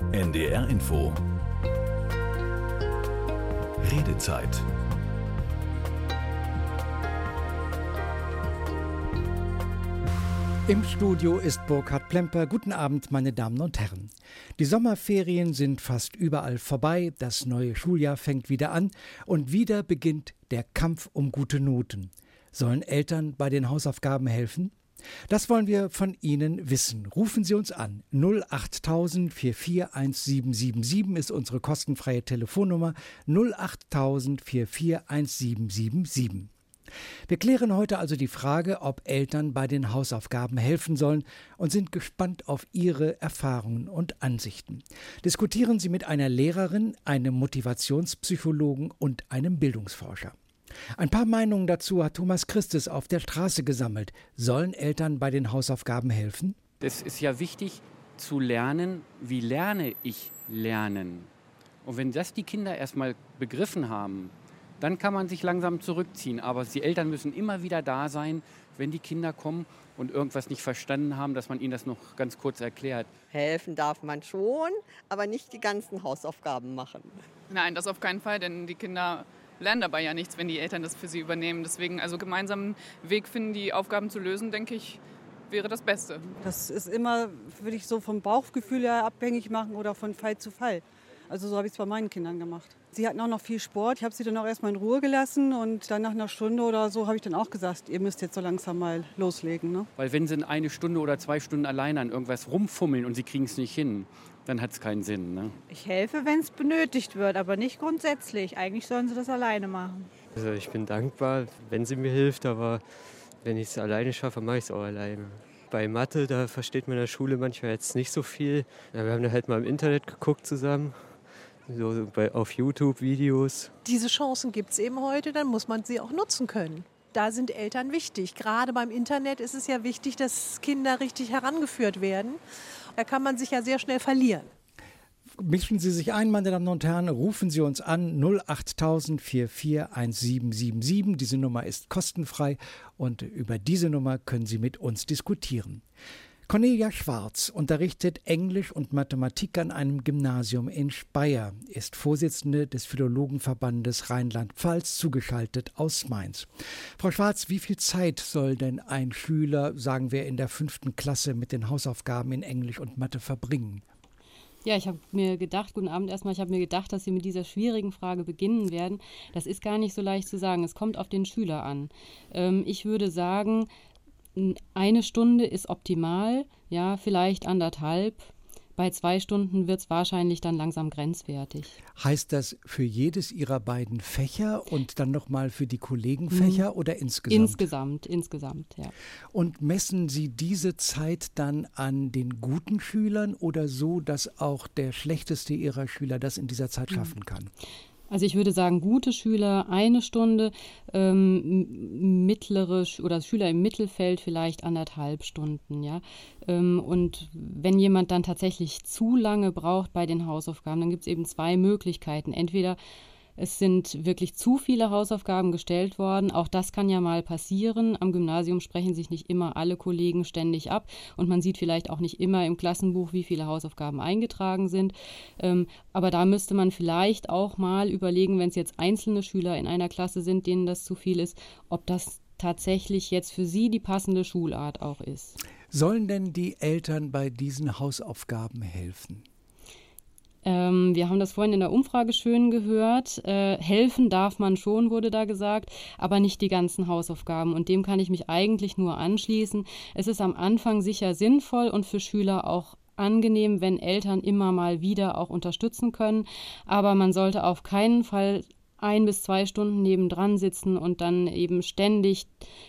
NDR Info. Redezeit. Im Studio ist Burkhard Plemper. Guten Abend, meine Damen und Herren. Die Sommerferien sind fast überall vorbei, das neue Schuljahr fängt wieder an und wieder beginnt der Kampf um gute Noten. Sollen Eltern bei den Hausaufgaben helfen? Das wollen wir von Ihnen wissen. Rufen Sie uns an. 08000 441777 ist unsere kostenfreie Telefonnummer. 08000 441777. Wir klären heute also die Frage, ob Eltern bei den Hausaufgaben helfen sollen und sind gespannt auf Ihre Erfahrungen und Ansichten. Diskutieren Sie mit einer Lehrerin, einem Motivationspsychologen und einem Bildungsforscher. Ein paar Meinungen dazu hat Thomas Christes auf der Straße gesammelt. Sollen Eltern bei den Hausaufgaben helfen? Es ist ja wichtig zu lernen, wie lerne ich lernen. Und wenn das die Kinder erstmal begriffen haben, dann kann man sich langsam zurückziehen. Aber die Eltern müssen immer wieder da sein, wenn die Kinder kommen und irgendwas nicht verstanden haben, dass man ihnen das noch ganz kurz erklärt. Helfen darf man schon, aber nicht die ganzen Hausaufgaben machen. Nein, das auf keinen Fall, denn die Kinder lernen dabei ja nichts, wenn die Eltern das für sie übernehmen. Deswegen also gemeinsam einen Weg finden, die Aufgaben zu lösen, denke ich, wäre das Beste. Das ist immer, würde ich so vom Bauchgefühl her abhängig machen oder von Fall zu Fall. Also so habe ich es bei meinen Kindern gemacht. Sie hatten auch noch viel Sport. Ich habe sie dann auch erstmal in Ruhe gelassen und dann nach einer Stunde oder so habe ich dann auch gesagt, ihr müsst jetzt so langsam mal loslegen. Ne? Weil wenn sie 1 Stunde oder 2 Stunden alleine an irgendwas rumfummeln und sie kriegen es nicht hin, dann hat es keinen Sinn. Ne? Ich helfe, wenn es benötigt wird, aber nicht grundsätzlich. Eigentlich sollen sie das alleine machen. Also ich bin dankbar, wenn sie mir hilft, aber wenn ich es alleine schaffe, mache ich es auch alleine. Bei Mathe, da versteht man in der Schule manchmal jetzt nicht so viel. Ja, wir haben da halt mal im Internet geguckt zusammen. So auf YouTube Videos. Diese Chancen gibt es eben heute, dann muss man sie auch nutzen können. Da sind Eltern wichtig. Gerade beim Internet ist es ja wichtig, dass Kinder richtig herangeführt werden. Da kann man sich ja sehr schnell verlieren. Mischen Sie sich ein, meine Damen und Herren, rufen Sie uns an 08000 441777. Diese Nummer ist kostenfrei und über diese Nummer können Sie mit uns diskutieren. Cornelia Schwarz unterrichtet Englisch und Mathematik an einem Gymnasium in Speyer, ist Vorsitzende des Philologenverbandes Rheinland-Pfalz, zugeschaltet aus Mainz. Frau Schwarz, wie viel Zeit soll denn ein Schüler, sagen wir in der 5. Klasse, mit den Hausaufgaben in Englisch und Mathe verbringen? Ja, ich habe mir gedacht, guten Abend erstmal, ich habe mir gedacht, dass Sie mit dieser schwierigen Frage beginnen werden. Das ist gar nicht so leicht zu sagen, es kommt auf den Schüler an. Ich würde sagen, 1 Stunde ist optimal, ja, vielleicht 1,5. Bei 2 Stunden wird es wahrscheinlich dann langsam grenzwertig. Heißt das für jedes Ihrer beiden Fächer und dann nochmal für die Kollegenfächer oder insgesamt? Insgesamt, ja. Und messen Sie diese Zeit dann an den guten Schülern oder so, dass auch der schlechteste Ihrer Schüler das in dieser Zeit schaffen kann? Also ich würde sagen, gute Schüler 1 Stunde, mittlere oder Schüler im Mittelfeld vielleicht 1,5 Stunden. Ja? Und wenn jemand dann tatsächlich zu lange braucht bei den Hausaufgaben, dann gibt es eben 2 Möglichkeiten. Entweder es sind wirklich zu viele Hausaufgaben gestellt worden. Auch das kann ja mal passieren. Am Gymnasium sprechen sich nicht immer alle Kollegen ständig ab und man sieht vielleicht auch nicht immer im Klassenbuch, wie viele Hausaufgaben eingetragen sind. Aber da müsste man vielleicht auch mal überlegen, wenn es jetzt einzelne Schüler in einer Klasse sind, denen das zu viel ist, ob das tatsächlich jetzt für sie die passende Schulart auch ist. Sollen denn die Eltern bei diesen Hausaufgaben helfen? Wir haben das vorhin in der Umfrage schön gehört. Helfen darf man schon, wurde da gesagt, aber nicht die ganzen Hausaufgaben. Und dem kann ich mich eigentlich nur anschließen. Es ist am Anfang sicher sinnvoll und für Schüler auch angenehm, wenn Eltern immer mal wieder auch unterstützen können. Aber man sollte auf keinen Fall 1 bis 2 Stunden nebendran sitzen und dann eben ständig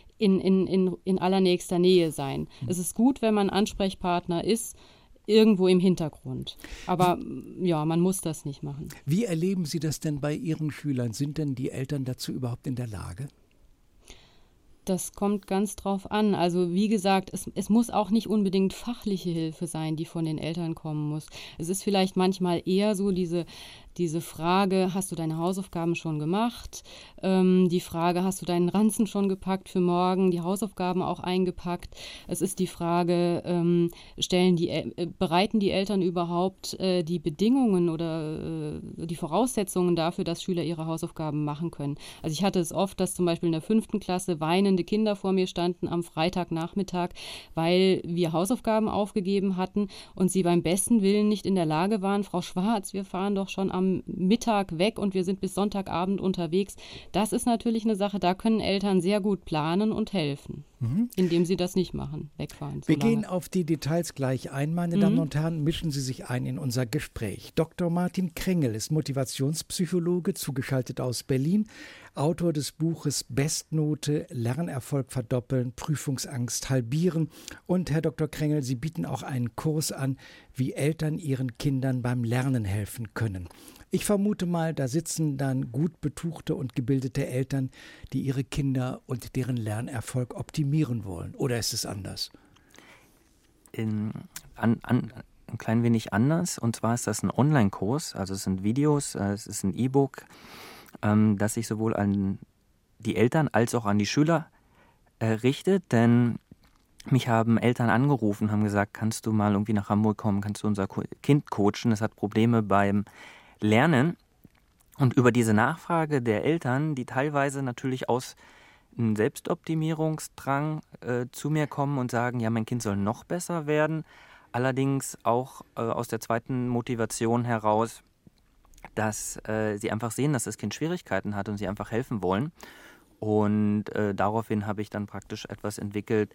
in allernächster Nähe sein. Es ist gut, wenn man Ansprechpartner ist, irgendwo im Hintergrund. Aber ja, man muss das nicht machen. Wie erleben Sie das denn bei Ihren Schülern? Sind denn die Eltern dazu überhaupt in der Lage? Das kommt ganz drauf an. Also wie gesagt, es muss auch nicht unbedingt fachliche Hilfe sein, die von den Eltern kommen muss. Es ist vielleicht manchmal eher so diese Frage, hast du deine Hausaufgaben schon gemacht? Die Frage, hast du deinen Ranzen schon gepackt für morgen? Die Hausaufgaben auch eingepackt? Es ist die Frage, bereiten die Eltern überhaupt die Bedingungen oder die Voraussetzungen dafür, dass Schüler ihre Hausaufgaben machen können? Also ich hatte es oft, dass zum Beispiel in der 5. Klasse weinende Kinder vor mir standen am Freitagnachmittag, weil wir Hausaufgaben aufgegeben hatten und sie beim besten Willen nicht in der Lage waren, Frau Schwarz, wir fahren doch schon am Mittag weg und wir sind bis Sonntagabend unterwegs. Das ist natürlich eine Sache, da können Eltern sehr gut planen und helfen, indem sie das nicht machen, wegfahren. Wir gehen auf die Details gleich ein, meine Damen und Herren. Mischen Sie sich ein in unser Gespräch. Dr. Martin Krengel ist Motivationspsychologe, zugeschaltet aus Berlin, Autor des Buches Bestnote, Lernerfolg verdoppeln, Prüfungsangst halbieren. Und Herr Dr. Krengel, Sie bieten auch einen Kurs an, wie Eltern ihren Kindern beim Lernen helfen können. Ich vermute mal, da sitzen dann gut betuchte und gebildete Eltern, die ihre Kinder und deren Lernerfolg optimieren wollen. Oder ist es anders? Ein klein wenig anders. Und zwar ist das ein Online-Kurs, also es sind Videos, es ist ein E-Book, das sich sowohl an die Eltern als auch an die Schüler richtet. Denn mich haben Eltern angerufen, haben gesagt, kannst du mal irgendwie nach Hamburg kommen, kannst du unser Kind coachen, es hat Probleme beim Lernen. Und über diese Nachfrage der Eltern, die teilweise natürlich aus einem Selbstoptimierungsdrang zu mir kommen und sagen, ja, mein Kind soll noch besser werden, allerdings auch aus der zweiten Motivation heraus, dass sie einfach sehen, dass das Kind Schwierigkeiten hat und sie einfach helfen wollen. Und daraufhin habe ich dann praktisch etwas entwickelt,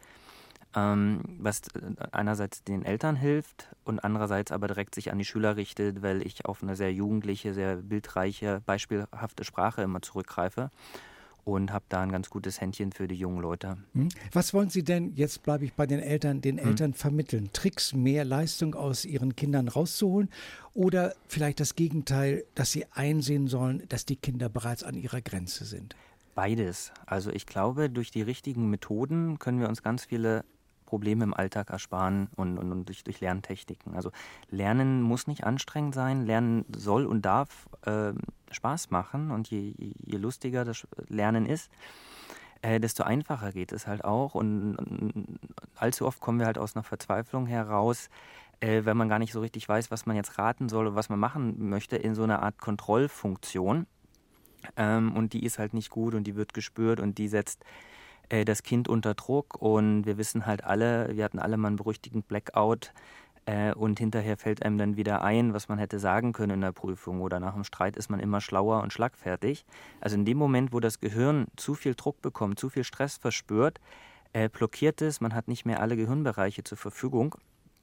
was einerseits den Eltern hilft und andererseits aber direkt sich an die Schüler richtet, weil ich auf eine sehr jugendliche, sehr bildreiche, beispielhafte Sprache immer zurückgreife und habe da ein ganz gutes Händchen für die jungen Leute. Was wollen Sie denn, jetzt bleibe ich bei den Eltern vermitteln? Tricks, mehr Leistung aus ihren Kindern rauszuholen oder vielleicht das Gegenteil, dass sie einsehen sollen, dass die Kinder bereits an ihrer Grenze sind? Beides. Also ich glaube, durch die richtigen Methoden können wir uns ganz viele Probleme im Alltag ersparen und durch Lerntechniken. Also Lernen muss nicht anstrengend sein, Lernen soll und darf Spaß machen und je lustiger das Lernen ist, desto einfacher geht es halt auch und allzu oft kommen wir halt aus einer Verzweiflung heraus, wenn man gar nicht so richtig weiß, was man jetzt raten soll oder was man machen möchte, in so einer Art Kontrollfunktion. Und die ist halt nicht gut und die wird gespürt und die setzt das Kind unter Druck und wir wissen halt alle, wir hatten alle mal einen berüchtigten Blackout und hinterher fällt einem dann wieder ein, was man hätte sagen können in der Prüfung oder nach dem Streit ist man immer schlauer und schlagfertig. Also in dem Moment, wo das Gehirn zu viel Druck bekommt, zu viel Stress verspürt, blockiert es, man hat nicht mehr alle Gehirnbereiche zur Verfügung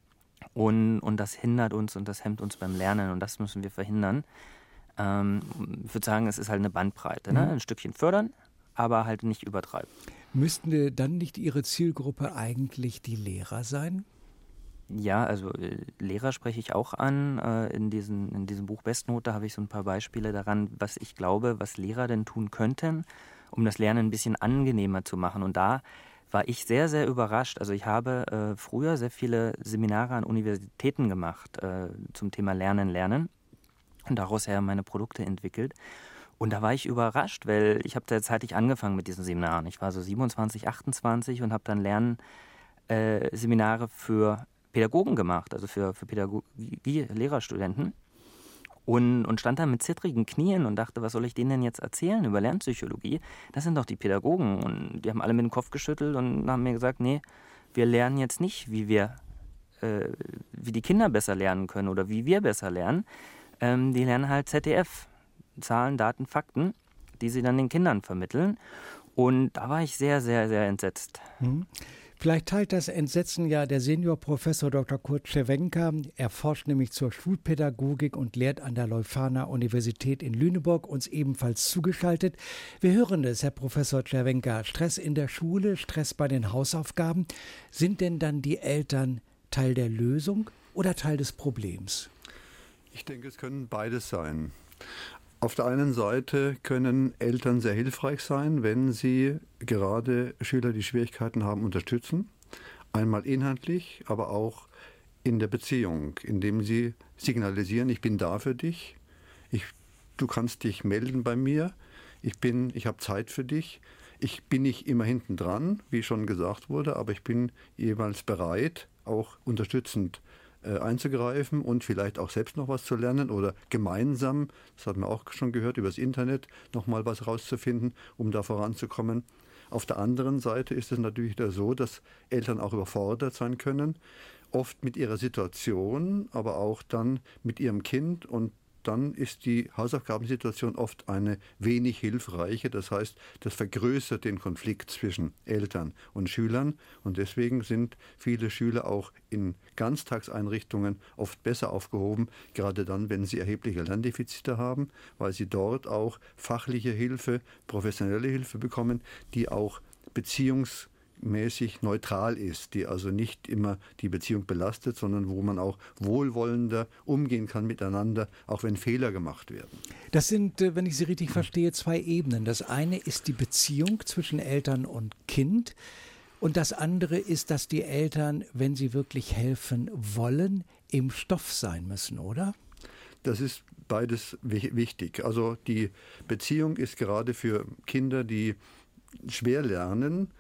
und das hindert uns und das hemmt uns beim Lernen und das müssen wir verhindern. Ich würde sagen, es ist halt eine Bandbreite, ne? Ein Stückchen fördern, aber halt nicht übertreiben. Müssten dann nicht Ihre Zielgruppe eigentlich die Lehrer sein? Ja, also Lehrer spreche ich auch an. In diesem Buch Bestnote habe ich so ein paar Beispiele daran, was ich glaube, was Lehrer denn tun könnten, um das Lernen ein bisschen angenehmer zu machen. Und da war ich sehr, sehr überrascht. Also ich habe früher sehr viele Seminare an Universitäten gemacht zum Thema Lernen und daraus her meine Produkte entwickelt. Und da war ich überrascht, weil ich habe zeitig angefangen mit diesen Seminaren. Ich war so 27, 28 und habe dann Lernseminare für Pädagogen gemacht, also für Pädagogie, Lehrerstudenten. Und stand da mit zittrigen Knien und dachte, was soll ich denen denn jetzt erzählen über Lernpsychologie? Das sind doch die Pädagogen. Und die haben alle mit dem Kopf geschüttelt und haben mir gesagt, nee, wir lernen jetzt nicht, wie die Kinder besser lernen können oder wie wir besser lernen. Die lernen halt ZDF. Zahlen, Daten, Fakten, die sie dann den Kindern vermitteln. Und da war ich sehr, sehr, sehr entsetzt. Vielleicht teilt das Entsetzen ja der Seniorprofessor Dr. Kurt Cervenka. Er forscht nämlich zur Schulpädagogik und lehrt an der Leuphana Universität in Lüneburg, uns ebenfalls zugeschaltet. Wir hören es, Herr Professor Cervenka. Stress in der Schule, Stress bei den Hausaufgaben. Sind denn dann die Eltern Teil der Lösung oder Teil des Problems? Ich denke, es können beides sein. Auf der einen Seite können Eltern sehr hilfreich sein, wenn sie gerade Schüler, die Schwierigkeiten haben, unterstützen. Einmal inhaltlich, aber auch in der Beziehung, indem sie signalisieren, ich bin da für dich, du kannst dich melden bei mir, ich habe Zeit für dich, ich bin nicht immer hinten dran, wie schon gesagt wurde, aber ich bin jeweils bereit, auch unterstützend einzugreifen und vielleicht auch selbst noch was zu lernen oder gemeinsam, das hat man auch schon gehört, übers Internet nochmal was rauszufinden, um da voranzukommen. Auf der anderen Seite ist es natürlich so, dass Eltern auch überfordert sein können, oft mit ihrer Situation, aber auch dann mit ihrem Kind, und dann ist die Hausaufgabensituation oft eine wenig hilfreiche. Das heißt, das vergrößert den Konflikt zwischen Eltern und Schülern. Und deswegen sind viele Schüler auch in Ganztagseinrichtungen oft besser aufgehoben, gerade dann, wenn sie erhebliche Lerndefizite haben, weil sie dort auch fachliche Hilfe, professionelle Hilfe bekommen, die auch beziehungsmäßig neutral ist, die also nicht immer die Beziehung belastet, sondern wo man auch wohlwollender umgehen kann miteinander, auch wenn Fehler gemacht werden. Das sind, wenn ich Sie richtig verstehe, zwei Ebenen. Das eine ist die Beziehung zwischen Eltern und Kind und das andere ist, dass die Eltern, wenn sie wirklich helfen wollen, im Stoff sein müssen, oder? Das ist beides wichtig. Also die Beziehung ist gerade für Kinder, die schwer lernen,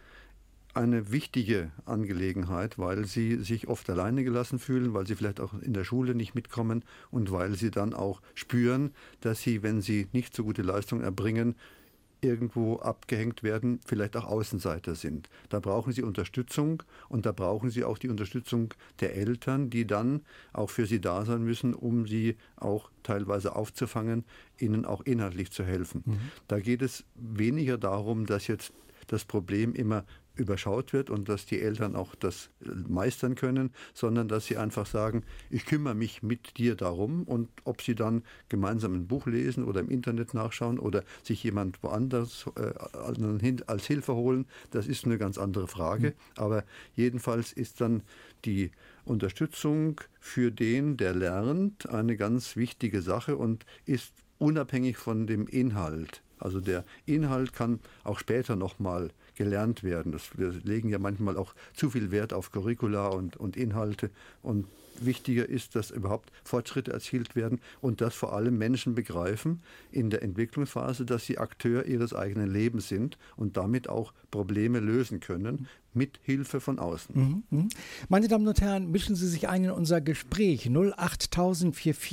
eine wichtige Angelegenheit, weil sie sich oft alleine gelassen fühlen, weil sie vielleicht auch in der Schule nicht mitkommen und weil sie dann auch spüren, dass sie, wenn sie nicht so gute Leistung erbringen, irgendwo abgehängt werden, vielleicht auch Außenseiter sind. Da brauchen sie Unterstützung und da brauchen sie auch die Unterstützung der Eltern, die dann auch für sie da sein müssen, um sie auch teilweise aufzufangen, ihnen auch inhaltlich zu helfen. Da geht es weniger darum, dass jetzt das Problem immer überschaut wird und dass die Eltern auch das meistern können, sondern dass sie einfach sagen, ich kümmere mich mit dir darum, und ob sie dann gemeinsam ein Buch lesen oder im Internet nachschauen oder sich jemand woanders als Hilfe holen, das ist eine ganz andere Frage. Aber jedenfalls ist dann die Unterstützung für den, der lernt, eine ganz wichtige Sache und ist unabhängig von dem Inhalt. Also der Inhalt kann auch später nochmal gelernt werden. Wir legen ja manchmal auch zu viel Wert auf Curricula und Inhalte. Und wichtiger ist, dass überhaupt Fortschritte erzielt werden und dass vor allem Menschen begreifen in der Entwicklungsphase, dass sie Akteur ihres eigenen Lebens sind und damit auch Probleme lösen können mit Hilfe von außen. Meine Damen und Herren, mischen Sie sich ein in unser Gespräch. 08000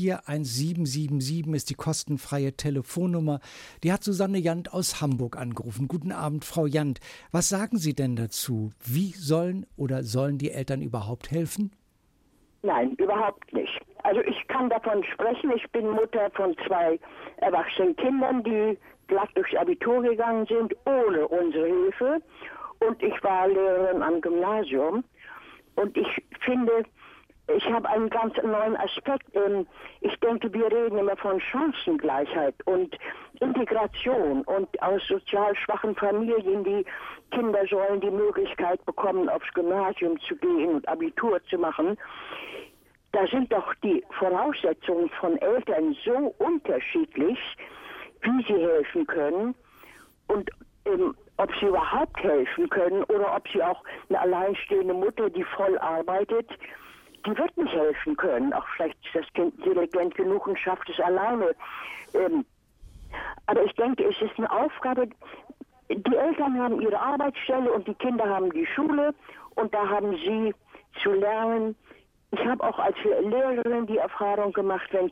441777 ist die kostenfreie Telefonnummer. Die hat Susanne Jant aus Hamburg angerufen. Guten Abend, Frau Jant. Was sagen Sie denn dazu? Wie sollen die Eltern überhaupt helfen? Nein, überhaupt nicht. Also ich kann davon sprechen, ich bin Mutter von 2 erwachsenen Kindern, die glatt durchs Abitur gegangen sind, ohne unsere Hilfe. Und ich war Lehrerin am Gymnasium. Und ich finde, ich habe einen ganz neuen Aspekt. Ich denke, wir reden immer von Chancengleichheit und Integration. Und aus sozial schwachen Familien, die Kinder sollen die Möglichkeit bekommen, aufs Gymnasium zu gehen und Abitur zu machen. Da sind doch die Voraussetzungen von Eltern so unterschiedlich, wie sie helfen können und ob sie überhaupt helfen können oder ob sie auch eine alleinstehende Mutter, die voll arbeitet, die wird nicht helfen können. Auch vielleicht ist das Kind intelligent genug und schafft es alleine. Aber ich denke, es ist eine Aufgabe, die Eltern haben ihre Arbeitsstelle und die Kinder haben die Schule und da haben sie zu lernen. Ich habe auch als Lehrerin die Erfahrung gemacht, wenn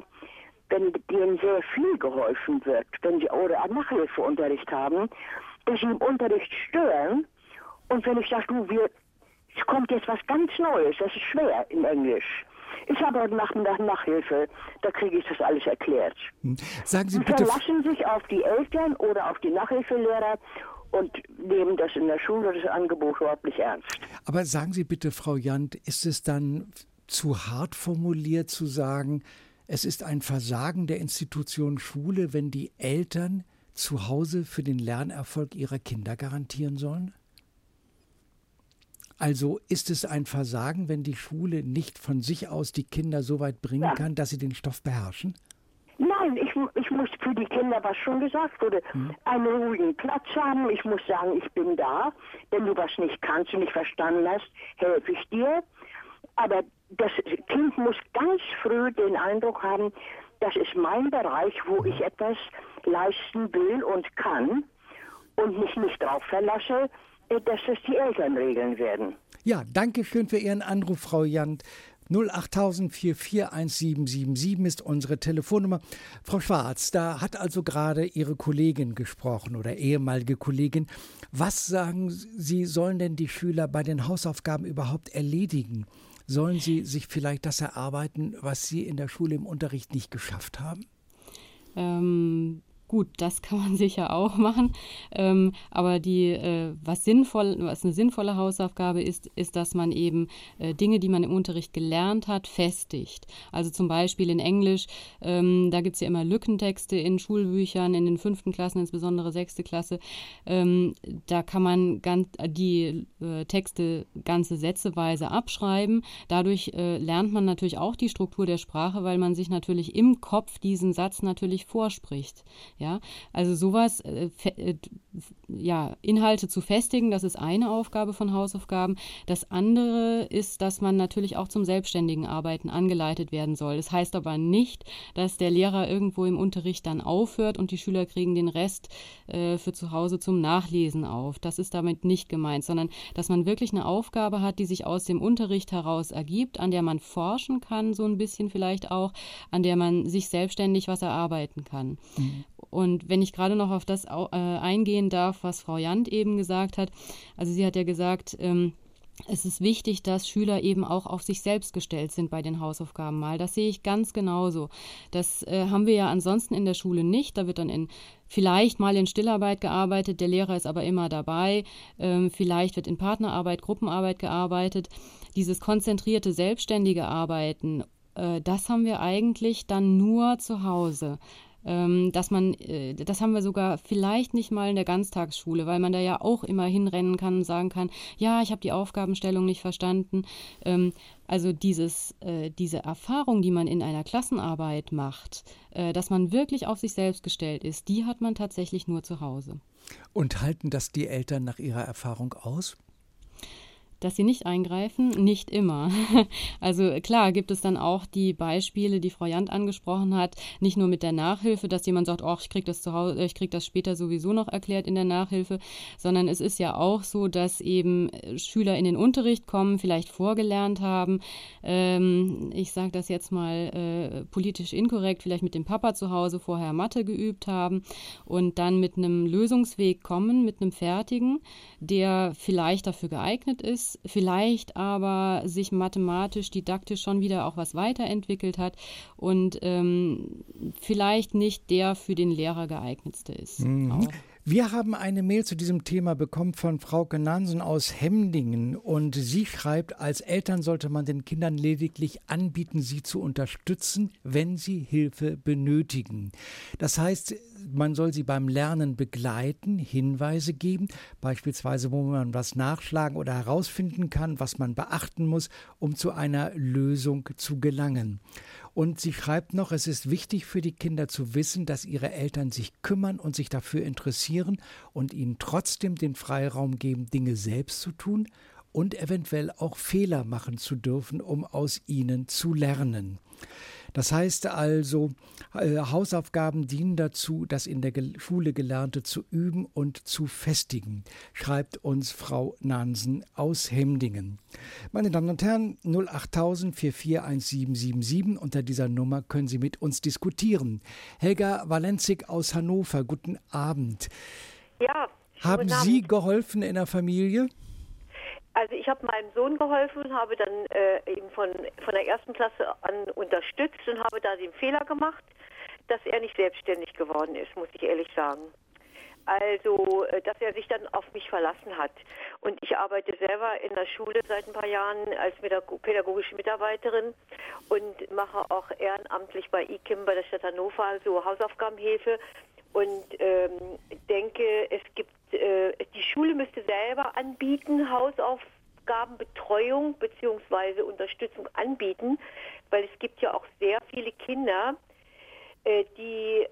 denen sehr viel geholfen wird, wenn sie oder Nachhilfeunterricht haben, dass sie im Unterricht stören. Und wenn ich sage, es kommt jetzt was ganz Neues, das ist schwer in Englisch. Ich habe heute Nachmittag Nachhilfe, da kriege ich das alles erklärt. Sagen Sie Sie bitte, verlassen sich auf die Eltern oder auf die Nachhilfelehrer und nehmen das in der Schule, das Angebot überhaupt nicht ernst. aber sagen Sie bitte, Frau Jant, ist es dann zu hart formuliert zu sagen, es ist ein Versagen der Institution Schule, wenn die Eltern zu Hause für den Lernerfolg ihrer Kinder garantieren sollen? Also ist es ein Versagen, wenn die Schule nicht von sich aus die Kinder so weit bringen kann, dass sie den Stoff beherrschen? Nein, Nein, ich muss für die Kinder, was schon gesagt wurde, einen ruhigen Platz haben. Ich muss sagen, ich bin da. Wenn du was nicht kannst und nicht verstanden hast, helfe ich dir. Aber das Kind muss ganz früh den Eindruck haben, das ist mein Bereich, wo ich etwas leisten will und kann und mich nicht darauf verlasse, dass das die Eltern regeln werden. Ja, danke schön für Ihren Anruf, Frau Jant. 08000 441777 ist unsere Telefonnummer. Frau Schwarz, da hat also gerade Ihre Kollegin gesprochen oder ehemalige Kollegin. Was sagen Sie, sollen denn die Schüler bei den Hausaufgaben überhaupt erledigen? Sollen sie sich vielleicht das erarbeiten, was sie in der Schule im Unterricht nicht geschafft haben? Gut, das kann man sicher auch machen, aber was eine sinnvolle Hausaufgabe ist, dass man eben Dinge, die man im Unterricht gelernt hat, festigt. Also zum Beispiel in Englisch, da gibt es ja immer Lückentexte in Schulbüchern, in den 5. Klassen, insbesondere 6. Klasse. Da kann man die Texte ganze sätzeweise abschreiben. Dadurch lernt man natürlich auch die Struktur der Sprache, weil man sich natürlich im Kopf diesen Satz natürlich vorspricht. Ja, also sowas, Inhalte zu festigen, das ist eine Aufgabe von Hausaufgaben. Das andere ist, dass man natürlich auch zum selbstständigen Arbeiten angeleitet werden soll. Das heißt aber nicht, dass der Lehrer irgendwo im Unterricht dann aufhört und die Schüler kriegen den Rest für zu Hause zum Nachlesen auf. Das ist damit nicht gemeint, sondern dass man wirklich eine Aufgabe hat, die sich aus dem Unterricht heraus ergibt, an der man forschen kann, so ein bisschen vielleicht auch, an der man sich selbstständig was erarbeiten kann. Mhm. Und wenn ich gerade noch auf das eingehen darf, was Frau Jant eben gesagt hat, also sie hat ja gesagt, es ist wichtig, dass Schüler eben auch auf sich selbst gestellt sind bei den Hausaufgaben mal. Das sehe ich ganz genauso. Das haben wir ja ansonsten in der Schule nicht. Da wird dann vielleicht mal in Stillarbeit gearbeitet, der Lehrer ist aber immer dabei. Vielleicht wird in Partnerarbeit, Gruppenarbeit gearbeitet. Dieses konzentrierte, selbstständige Arbeiten, das haben wir eigentlich dann nur zu Hause. Das haben wir sogar vielleicht nicht mal in der Ganztagsschule, weil man da ja auch immer hinrennen kann und sagen kann, ja, ich habe die Aufgabenstellung nicht verstanden. Also diese Erfahrung, die man in einer Klassenarbeit macht, dass man wirklich auf sich selbst gestellt ist, die hat man tatsächlich nur zu Hause. Und halten das die Eltern nach ihrer Erfahrung aus? Dass sie nicht eingreifen? Nicht immer. Also klar gibt es dann auch die Beispiele, die Frau Jant angesprochen hat, nicht nur mit der Nachhilfe, dass jemand sagt, ich kriege das zu Hause, ich kriege das später sowieso noch erklärt in der Nachhilfe, sondern es ist ja auch so, dass eben Schüler in den Unterricht kommen, vielleicht vorgelernt haben, ich sage das jetzt mal politisch inkorrekt, vielleicht mit dem Papa zu Hause vorher Mathe geübt haben und dann mit einem Lösungsweg kommen, mit einem fertigen, der vielleicht dafür geeignet ist, vielleicht aber sich mathematisch, didaktisch schon wieder auch was weiterentwickelt hat und vielleicht nicht der für den Lehrer geeignetste ist. Mhm. Wir haben eine Mail zu diesem Thema bekommen von Frauke Nansen aus Hemdingen und sie schreibt, als Eltern sollte man den Kindern lediglich anbieten, sie zu unterstützen, wenn sie Hilfe benötigen. Das heißt, man soll sie beim Lernen begleiten, Hinweise geben, beispielsweise, wo man was nachschlagen oder herausfinden kann, was man beachten muss, um zu einer Lösung zu gelangen. Und sie schreibt noch, es ist wichtig für die Kinder zu wissen, dass ihre Eltern sich kümmern und sich dafür interessieren und ihnen trotzdem den Freiraum geben, Dinge selbst zu tun und eventuell auch Fehler machen zu dürfen, um aus ihnen zu lernen. Das heißt also, Hausaufgaben dienen dazu, das in der Schule Gelernte zu üben und zu festigen, schreibt uns Frau Nansen aus Hemdingen. Meine Damen und Herren, 08000 441777, unter dieser Nummer können Sie mit uns diskutieren. Helga Walenzig aus Hannover, guten Abend. Ja, haben Sie geholfen in der Familie? Also ich habe meinem Sohn geholfen und habe dann eben von der 1. Klasse an unterstützt und habe da den Fehler gemacht, dass er nicht selbstständig geworden ist, muss ich ehrlich sagen. Also, dass er sich dann auf mich verlassen hat. Und ich arbeite selber in der Schule seit ein paar Jahren als pädagogische Mitarbeiterin und mache auch ehrenamtlich bei IKIM bei der Stadt Hannover, also Hausaufgabenhilfe. Und denke, die Schule müsste selber anbieten, Hausaufgabenbetreuung bzw. Unterstützung anbieten, weil es gibt ja auch sehr viele Kinder, die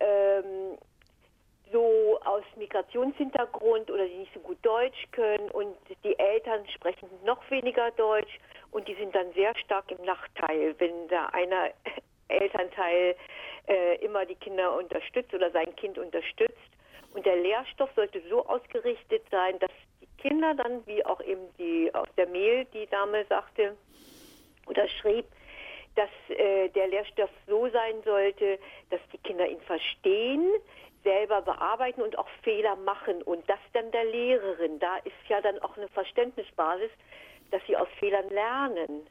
so aus Migrationshintergrund oder die nicht so gut Deutsch können und die Eltern sprechen noch weniger Deutsch und die sind dann sehr stark im Nachteil, wenn da einer Elternteil immer die Kinder unterstützt oder sein Kind unterstützt. Und der Lehrstoff sollte so ausgerichtet sein, dass die Kinder dann, wie auch eben die aus der Mail die Dame sagte oder schrieb, dass der Lehrstoff so sein sollte, dass die Kinder ihn verstehen, selber bearbeiten und auch Fehler machen und das dann der Lehrerin. Da ist ja dann auch eine Verständnisbasis, dass sie aus Fehlern lernen.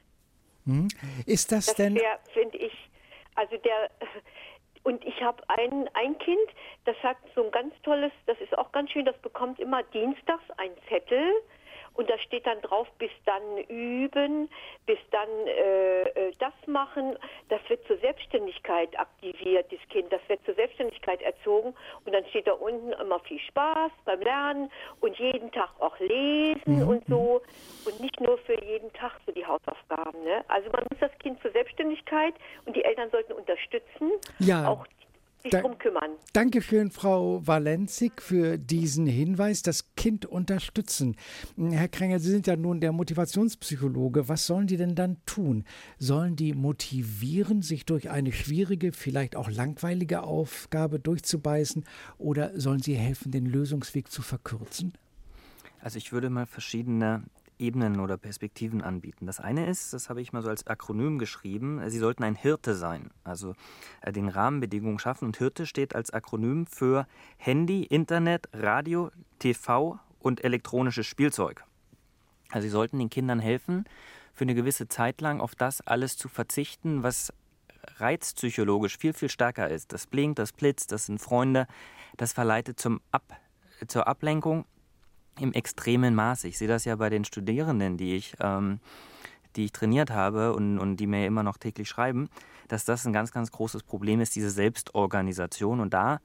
Ist das denn... Finde ich, also und ich habe ein Kind, das hat so ein ganz tolles, das ist auch ganz schön, das bekommt immer dienstags einen Zettel und da steht dann drauf, bis dann üben, bis dann das machen. Das wird zur Selbstständigkeit aktiviert, das Kind. Das wird zur Selbstständigkeit erzogen. Und dann steht da unten immer viel Spaß beim Lernen und jeden Tag auch lesen und so. Und nicht nur für jeden Tag so die Hausaufgaben. Ne? Also man muss das Kind zur Selbstständigkeit und die Eltern sollten unterstützen, auch sich drum kümmern. Dankeschön, Frau Walenzig, für diesen Hinweis, das Kind unterstützen. Herr Krängel, Sie sind ja nun der Motivationspsychologe. Was sollen die denn dann tun? Sollen die motivieren, sich durch eine schwierige, vielleicht auch langweilige Aufgabe durchzubeißen, oder sollen sie helfen, den Lösungsweg zu verkürzen? Also ich würde mal verschiedene Ebenen oder Perspektiven anbieten. Das eine ist, das habe ich mal so als Akronym geschrieben, Sie sollten ein Hirte sein, also den Rahmenbedingungen schaffen. Und Hirte steht als Akronym für Handy, Internet, Radio, TV und elektronisches Spielzeug. Also Sie sollten den Kindern helfen, für eine gewisse Zeit lang auf das alles zu verzichten, was reizpsychologisch viel, viel stärker ist. Das blinkt, das blitzt, das sind Freunde, das verleitet zur Ablenkung im extremen Maße. Ich sehe das ja bei den Studierenden, die ich trainiert habe und die mir immer noch täglich schreiben, dass das ein ganz, ganz großes Problem ist, diese Selbstorganisation. Und da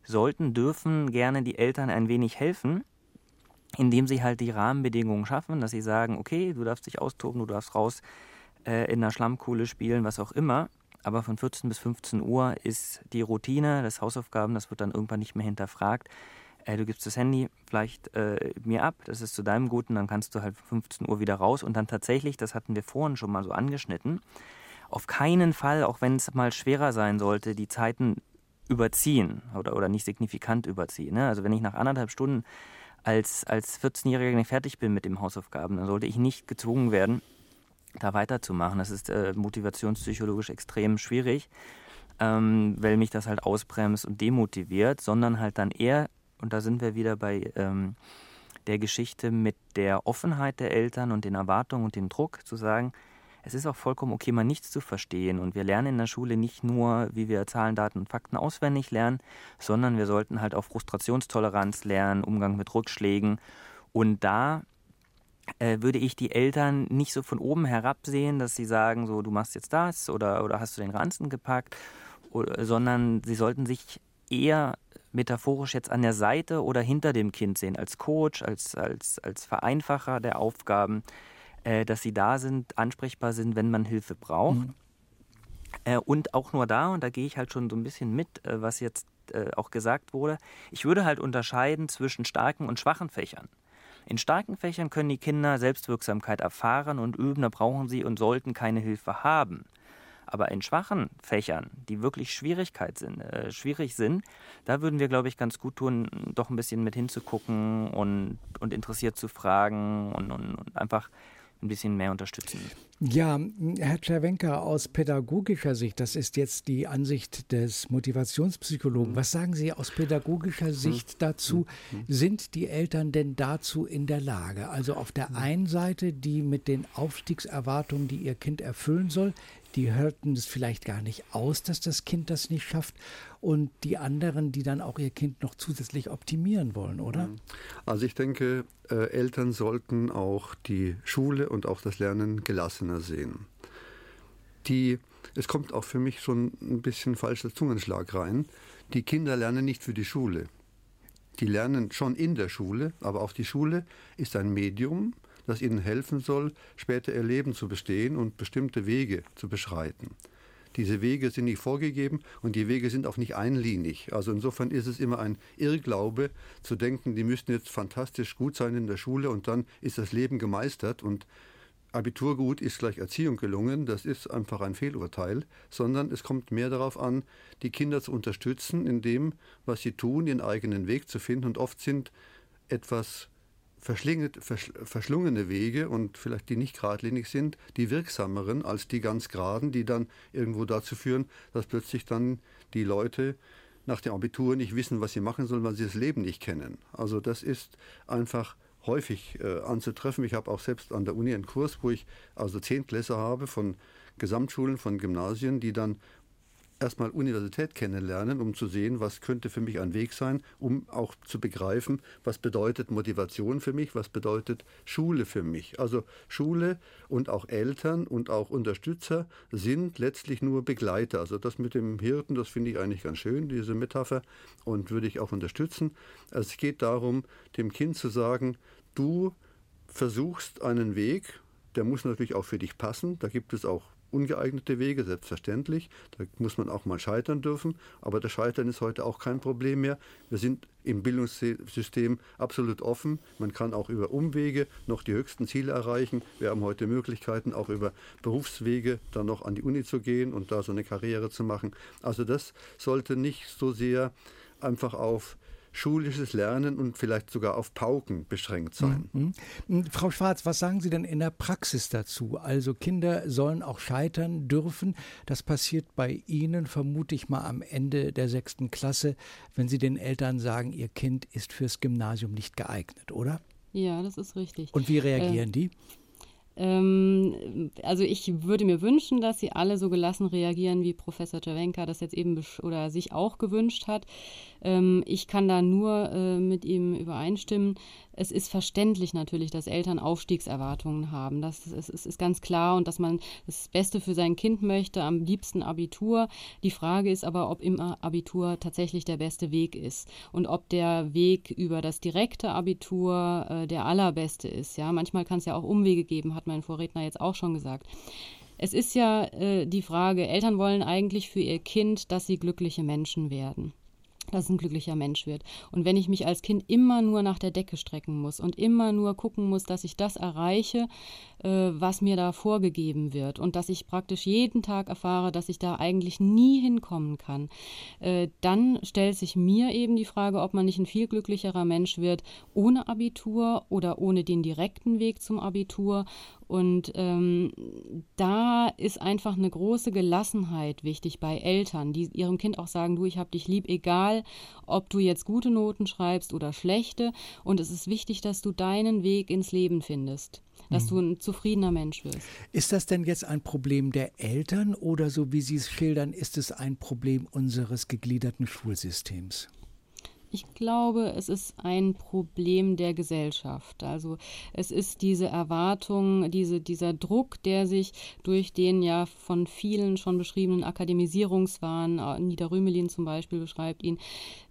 dürfen gerne die Eltern ein wenig helfen, indem sie halt die Rahmenbedingungen schaffen, dass sie sagen, okay, du darfst dich austoben, du darfst raus in der Schlammkuhle spielen, was auch immer. Aber von 14 bis 15 Uhr ist die Routine, das Hausaufgaben, das wird dann irgendwann nicht mehr hinterfragt. Du gibst das Handy vielleicht mir ab, das ist zu deinem Guten, dann kannst du halt 15 Uhr wieder raus und dann tatsächlich, das hatten wir vorhin schon mal so angeschnitten, auf keinen Fall, auch wenn es mal schwerer sein sollte, die Zeiten überziehen oder nicht signifikant überziehen. Ne? Also wenn ich nach 1,5 Stunden als 14-Jähriger nicht fertig bin mit den Hausaufgaben, dann sollte ich nicht gezwungen werden, da weiterzumachen. Das ist motivationspsychologisch extrem schwierig, weil mich das halt ausbremst und demotiviert, sondern halt dann eher, und da sind wir wieder bei der Geschichte mit der Offenheit der Eltern und den Erwartungen und dem Druck, zu sagen, es ist auch vollkommen okay, mal nichts zu verstehen. Und wir lernen in der Schule nicht nur, wie wir Zahlen, Daten und Fakten auswendig lernen, sondern wir sollten halt auch Frustrationstoleranz lernen, Umgang mit Rückschlägen. Und da würde ich die Eltern nicht so von oben herab sehen, dass sie sagen, so, du machst jetzt das oder hast du den Ranzen gepackt, sondern sie sollten sich eher metaphorisch jetzt an der Seite oder hinter dem Kind sehen, als Coach, als Vereinfacher der Aufgaben, dass sie da sind, ansprechbar sind, wenn man Hilfe braucht. Und auch nur da, und da gehe ich halt schon so ein bisschen mit, was jetzt auch gesagt wurde, ich würde halt unterscheiden zwischen starken und schwachen Fächern. In starken Fächern können die Kinder Selbstwirksamkeit erfahren und üben, da brauchen sie und sollten keine Hilfe haben. Aber in schwachen Fächern, die wirklich schwierig sind, da würden wir, glaube ich, ganz gut tun, doch ein bisschen mit hinzugucken und interessiert zu fragen und einfach ein bisschen mehr unterstützen. Ja, Herr Czerwenka, aus pädagogischer Sicht, das ist jetzt die Ansicht des Motivationspsychologen. Was sagen Sie aus pädagogischer Sicht dazu? Sind die Eltern denn dazu in der Lage? Also auf der einen Seite die mit den Aufstiegserwartungen, die ihr Kind erfüllen soll, die hörten es vielleicht gar nicht aus, dass das Kind das nicht schafft. Und die anderen, die dann auch ihr Kind noch zusätzlich optimieren wollen, oder? Also ich denke, Eltern sollten auch die Schule und auch das Lernen gelassener sehen. Es kommt auch für mich schon ein bisschen falscher Zungenschlag rein. Die Kinder lernen nicht für die Schule. Die lernen schon in der Schule, aber auch die Schule ist ein Medium, das ihnen helfen soll, später ihr Leben zu bestehen und bestimmte Wege zu beschreiten. Diese Wege sind nicht vorgegeben und die Wege sind auch nicht einlinig. Also insofern ist es immer ein Irrglaube zu denken, die müssten jetzt fantastisch gut sein in der Schule und dann ist das Leben gemeistert und Abitur gut ist gleich Erziehung gelungen. Das ist einfach ein Fehlurteil, sondern es kommt mehr darauf an, die Kinder zu unterstützen, in dem, was sie tun, ihren eigenen Weg zu finden. Und oft sind etwas verschlungene Wege und vielleicht die nicht geradlinig sind, die wirksameren als die ganz geraden, die dann irgendwo dazu führen, dass plötzlich dann die Leute nach dem Abitur nicht wissen, was sie machen sollen, weil sie das Leben nicht kennen. Also das ist einfach häufig anzutreffen. Ich habe auch selbst an der Uni einen Kurs, wo ich also 10-Klässler habe von Gesamtschulen, von Gymnasien, die dann erstmal Universität kennenlernen, um zu sehen, was könnte für mich ein Weg sein, um auch zu begreifen, was bedeutet Motivation für mich, was bedeutet Schule für mich. Also Schule und auch Eltern und auch Unterstützer sind letztlich nur Begleiter. Also das mit dem Hirten, das finde ich eigentlich ganz schön, diese Metapher, und würde ich auch unterstützen. Also es geht darum, dem Kind zu sagen, du versuchst einen Weg, der muss natürlich auch für dich passen, da gibt es auch ungeeignete Wege, selbstverständlich. Da muss man auch mal scheitern dürfen. Aber das Scheitern ist heute auch kein Problem mehr. Wir sind im Bildungssystem absolut offen. Man kann auch über Umwege noch die höchsten Ziele erreichen. Wir haben heute Möglichkeiten, auch über Berufswege dann noch an die Uni zu gehen und da so eine Karriere zu machen. Also das sollte nicht so sehr einfach auf schulisches Lernen und vielleicht sogar auf Pauken beschränkt sein. Frau Schwarz, was sagen Sie denn in der Praxis dazu? Also Kinder sollen auch scheitern dürfen. Das passiert bei Ihnen, vermute ich mal, am Ende der 6. Klasse, wenn Sie den Eltern sagen, Ihr Kind ist fürs Gymnasium nicht geeignet, oder? Ja, das ist richtig. Und wie reagieren die? Also ich würde mir wünschen, dass sie alle so gelassen reagieren, wie Professor Cervenka das jetzt eben oder sich auch gewünscht hat. Ich kann da nur mit ihm übereinstimmen. Es ist verständlich natürlich, dass Eltern Aufstiegserwartungen haben. Das ist ganz klar und dass man das Beste für sein Kind möchte, am liebsten Abitur. Die Frage ist aber, ob im Abitur tatsächlich der beste Weg ist und ob der Weg über das direkte Abitur der allerbeste ist. Ja, manchmal kann es ja auch Umwege geben, hat mein Vorredner jetzt auch schon gesagt. Es ist ja die Frage, Eltern wollen eigentlich für ihr Kind, dass sie glückliche Menschen werden. Dass es ein glücklicher Mensch wird. Und wenn ich mich als Kind immer nur nach der Decke strecken muss und immer nur gucken muss, dass ich das erreiche, was mir da vorgegeben wird und dass ich praktisch jeden Tag erfahre, dass ich da eigentlich nie hinkommen kann, dann stellt sich mir eben die Frage, ob man nicht ein viel glücklicherer Mensch wird ohne Abitur oder ohne den direkten Weg zum Abitur. Und da ist einfach eine große Gelassenheit wichtig bei Eltern, die ihrem Kind auch sagen, du, ich hab dich lieb, egal, ob du jetzt gute Noten schreibst oder schlechte. Und es ist wichtig, dass du deinen Weg ins Leben findest, dass du ein zufriedener Mensch wirst. Ist das denn jetzt ein Problem der Eltern oder, so wie Sie es schildern, ist es ein Problem unseres gegliederten Schulsystems? Ich glaube, es ist ein Problem der Gesellschaft. Also es ist diese Erwartung, dieser Druck, der sich durch den ja von vielen schon beschriebenen Akademisierungswahn, Nida Rümelin zum Beispiel beschreibt ihn,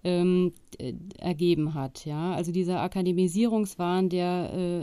ergeben hat. Ja? Also dieser Akademisierungswahn, der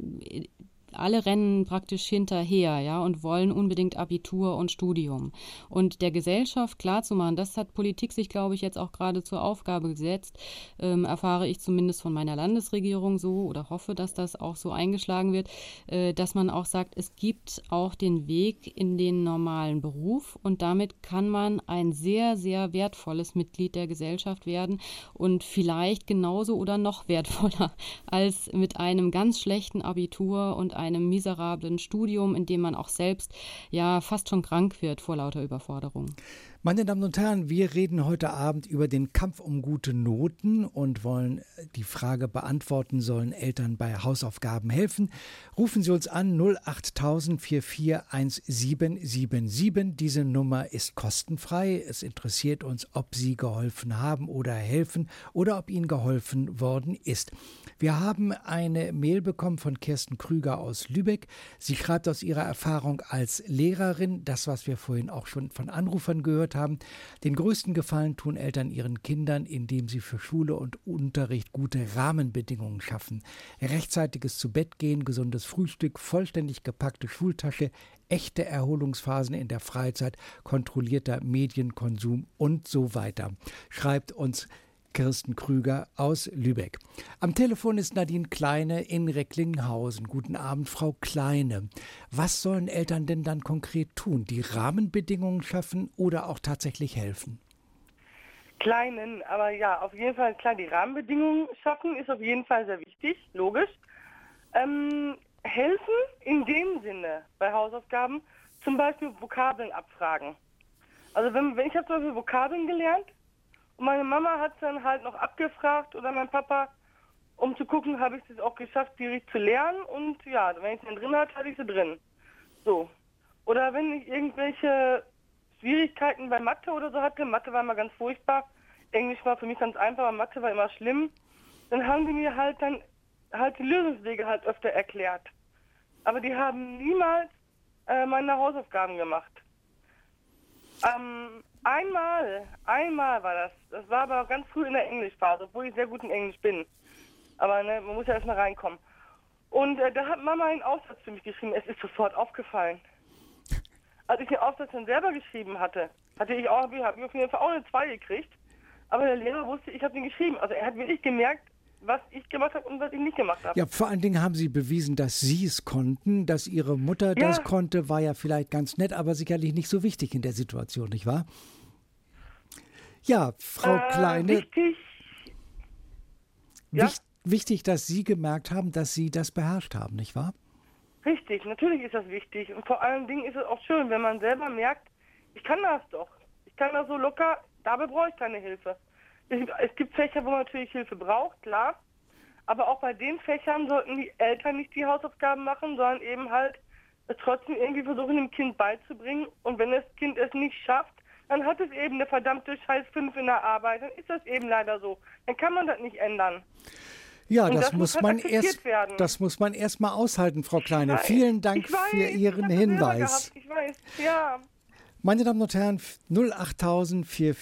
alle rennen praktisch hinterher, ja, und wollen unbedingt Abitur und Studium. Und der Gesellschaft klarzumachen, das hat Politik sich, glaube ich, jetzt auch gerade zur Aufgabe gesetzt, erfahre ich zumindest von meiner Landesregierung so oder hoffe, dass das auch so eingeschlagen wird, dass man auch sagt, es gibt auch den Weg in den normalen Beruf und damit kann man ein sehr, sehr wertvolles Mitglied der Gesellschaft werden und vielleicht genauso oder noch wertvoller als mit einem ganz schlechten Abitur und einem miserablen Studium, in dem man auch selbst ja fast schon krank wird vor lauter Überforderung. Meine Damen und Herren, wir reden heute Abend über den Kampf um gute Noten und wollen die Frage beantworten, sollen Eltern bei Hausaufgaben helfen? Rufen Sie uns an 08000 441777. Diese Nummer ist kostenfrei. Es interessiert uns, ob Sie geholfen haben oder helfen oder ob Ihnen geholfen worden ist. Wir haben eine Mail bekommen von Kirsten Krüger aus Lübeck. Sie schreibt aus ihrer Erfahrung als Lehrerin, das, was wir vorhin auch schon von Anrufern gehört haben, den größten Gefallen tun Eltern ihren Kindern, indem sie für Schule und Unterricht gute Rahmenbedingungen schaffen. Rechtzeitiges Zubettgehen, gesundes Frühstück, vollständig gepackte Schultasche, echte Erholungsphasen in der Freizeit, kontrollierter Medienkonsum und so weiter, schreibt uns Kirsten Krüger aus Lübeck. Am Telefon ist Nadine Kleine in Recklinghausen. Guten Abend, Frau Kleine. Was sollen Eltern denn dann konkret tun? Die Rahmenbedingungen schaffen oder auch tatsächlich helfen? Kleinen, aber ja, auf jeden Fall, klar, die Rahmenbedingungen schaffen ist auf jeden Fall sehr wichtig, logisch. Helfen in dem Sinne bei Hausaufgaben, zum Beispiel Vokabeln abfragen. Also wenn ich habe zum Beispiel Vokabeln gelernt, und meine Mama hat es dann halt noch abgefragt oder mein Papa, um zu gucken, habe ich es auch geschafft, die richtig zu lernen. Und ja, wenn ich sie dann drin hatte ich sie drin. So. Oder wenn ich irgendwelche Schwierigkeiten bei Mathe oder so hatte, Mathe war immer ganz furchtbar, Englisch war für mich ganz einfach, aber Mathe war immer schlimm, dann haben die mir halt dann die Lösungswege halt öfter erklärt. Aber die haben niemals meine Hausaufgaben gemacht. Einmal war das. Das war aber ganz früh in der Englischphase, obwohl ich sehr gut in Englisch bin. Aber ne, man muss ja erstmal reinkommen. Und da hat Mama einen Aufsatz für mich geschrieben. Es ist sofort aufgefallen. Als ich den Aufsatz dann selber geschrieben hatte, habe ich auf jeden Fall auch eine 2 gekriegt. Aber der Lehrer wusste, ich habe den geschrieben. Also er hat wirklich gemerkt, was ich gemacht habe und was ich nicht gemacht habe. Ja, vor allen Dingen haben Sie bewiesen, dass Sie es konnten, dass Ihre Mutter das konnte, war ja vielleicht ganz nett, aber sicherlich nicht so wichtig in der Situation, nicht wahr? Ja, Frau Kleine. Wichtig, dass Sie gemerkt haben, dass Sie das beherrscht haben, nicht wahr? Richtig, natürlich ist das wichtig. Und vor allen Dingen ist es auch schön, wenn man selber merkt, ich kann das doch. Ich kann das so locker, dabei brauche ich keine Hilfe. Es gibt Fächer, wo man natürlich Hilfe braucht, klar. Aber auch bei den Fächern sollten die Eltern nicht die Hausaufgaben machen, sondern eben halt es trotzdem irgendwie versuchen, dem Kind beizubringen. Und wenn das Kind es nicht schafft, dann hat es eben eine verdammte Scheiß 5 in der Arbeit. Dann ist das eben leider so. Dann kann man das nicht ändern. Ja, das muss man erst mal aushalten, Frau Kleine. Vielen Dank für Ihren Hinweis. Ich weiß, ja. Meine Damen und Herren, 08000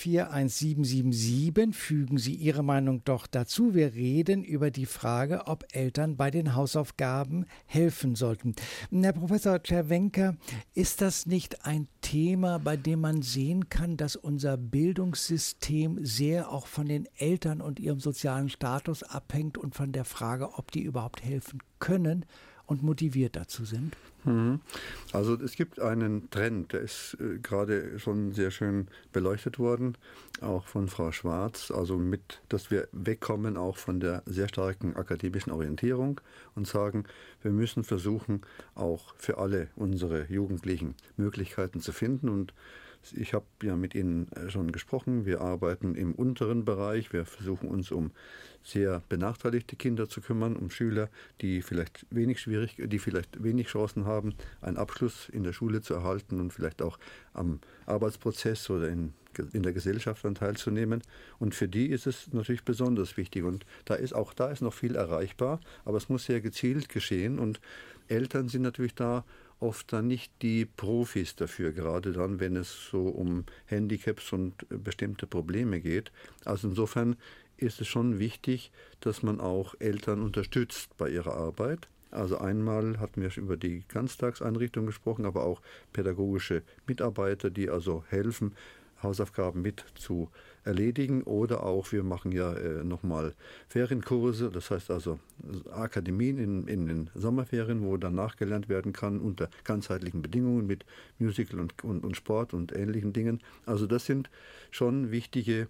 441777, fügen Sie Ihre Meinung doch dazu. Wir reden über die Frage, ob Eltern bei den Hausaufgaben helfen sollten. Herr Professor Czerwenka, ist das nicht ein Thema, bei dem man sehen kann, dass unser Bildungssystem sehr auch von den Eltern und ihrem sozialen Status abhängt und von der Frage, ob die überhaupt helfen können und motiviert dazu sind? Also es gibt einen Trend, der ist gerade schon sehr schön beleuchtet worden, auch von Frau Schwarz, also dass wir wegkommen auch von der sehr starken akademischen Orientierung und sagen, wir müssen versuchen, auch für alle unsere Jugendlichen Möglichkeiten zu finden. Und ich habe ja mit Ihnen schon gesprochen, wir arbeiten im unteren Bereich, wir versuchen uns um sehr benachteiligte Kinder zu kümmern, um Schüler, die vielleicht wenig Chancen haben, einen Abschluss in der Schule zu erhalten und vielleicht auch am Arbeitsprozess oder in der Gesellschaft dann teilzunehmen. Und für die ist es natürlich besonders wichtig. Und da ist noch viel erreichbar, aber es muss sehr gezielt geschehen. Und Eltern sind natürlich da oft dann nicht die Profis dafür, gerade dann, wenn es so um Handicaps und bestimmte Probleme geht. Also insofern ist es schon wichtig, dass man auch Eltern unterstützt bei ihrer Arbeit. Also einmal hatten wir schon über die Ganztagseinrichtung gesprochen, aber auch pädagogische Mitarbeiter, die also helfen, Hausaufgaben mit zu erledigen, oder auch, wir machen ja nochmal Ferienkurse, das heißt also Akademien in den Sommerferien, wo dann nachgelernt werden kann unter ganzheitlichen Bedingungen mit Musical und Sport und ähnlichen Dingen. Also das sind schon wichtige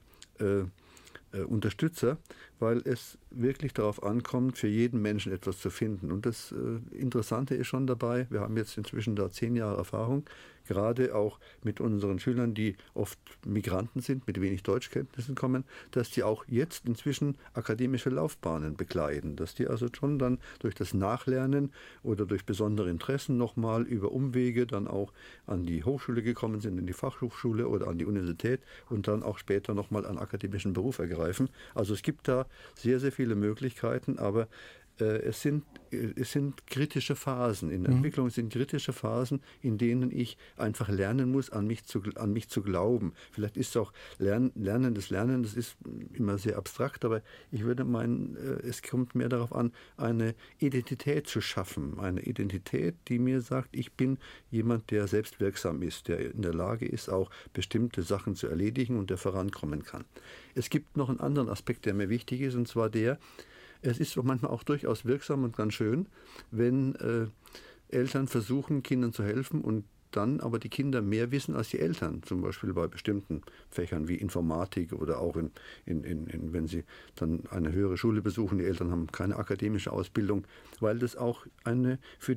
Unterstützer, weil es wirklich darauf ankommt, für jeden Menschen etwas zu finden. Und das Interessante ist schon dabei, wir haben jetzt inzwischen da 10 Jahre Erfahrung, gerade auch mit unseren Schülern, die oft Migranten sind, mit wenig Deutschkenntnissen kommen, dass die auch jetzt inzwischen akademische Laufbahnen bekleiden, dass die also schon dann durch das Nachlernen oder durch besondere Interessen nochmal über Umwege dann auch an die Hochschule gekommen sind, in die Fachhochschule oder an die Universität und dann auch später nochmal einen akademischen Beruf ergreifen. Also es gibt da sehr, sehr viele viele Möglichkeiten, aber es sind kritische Phasen. In der Entwicklung sind kritische Phasen, in denen ich einfach lernen muss, an mich zu glauben. Vielleicht ist auch Lernen, das ist immer sehr abstrakt, aber ich würde meinen, es kommt mehr darauf an, eine Identität zu schaffen. Eine Identität, die mir sagt, ich bin jemand, der selbstwirksam ist, der in der Lage ist, auch bestimmte Sachen zu erledigen und der vorankommen kann. Es gibt noch einen anderen Aspekt, der mir wichtig ist, und zwar es ist manchmal auch durchaus wirksam und ganz schön, wenn Eltern versuchen, Kindern zu helfen und dann aber die Kinder mehr wissen als die Eltern, zum Beispiel bei bestimmten Fächern wie Informatik oder auch wenn sie dann eine höhere Schule besuchen, die Eltern haben keine akademische Ausbildung, weil das auch für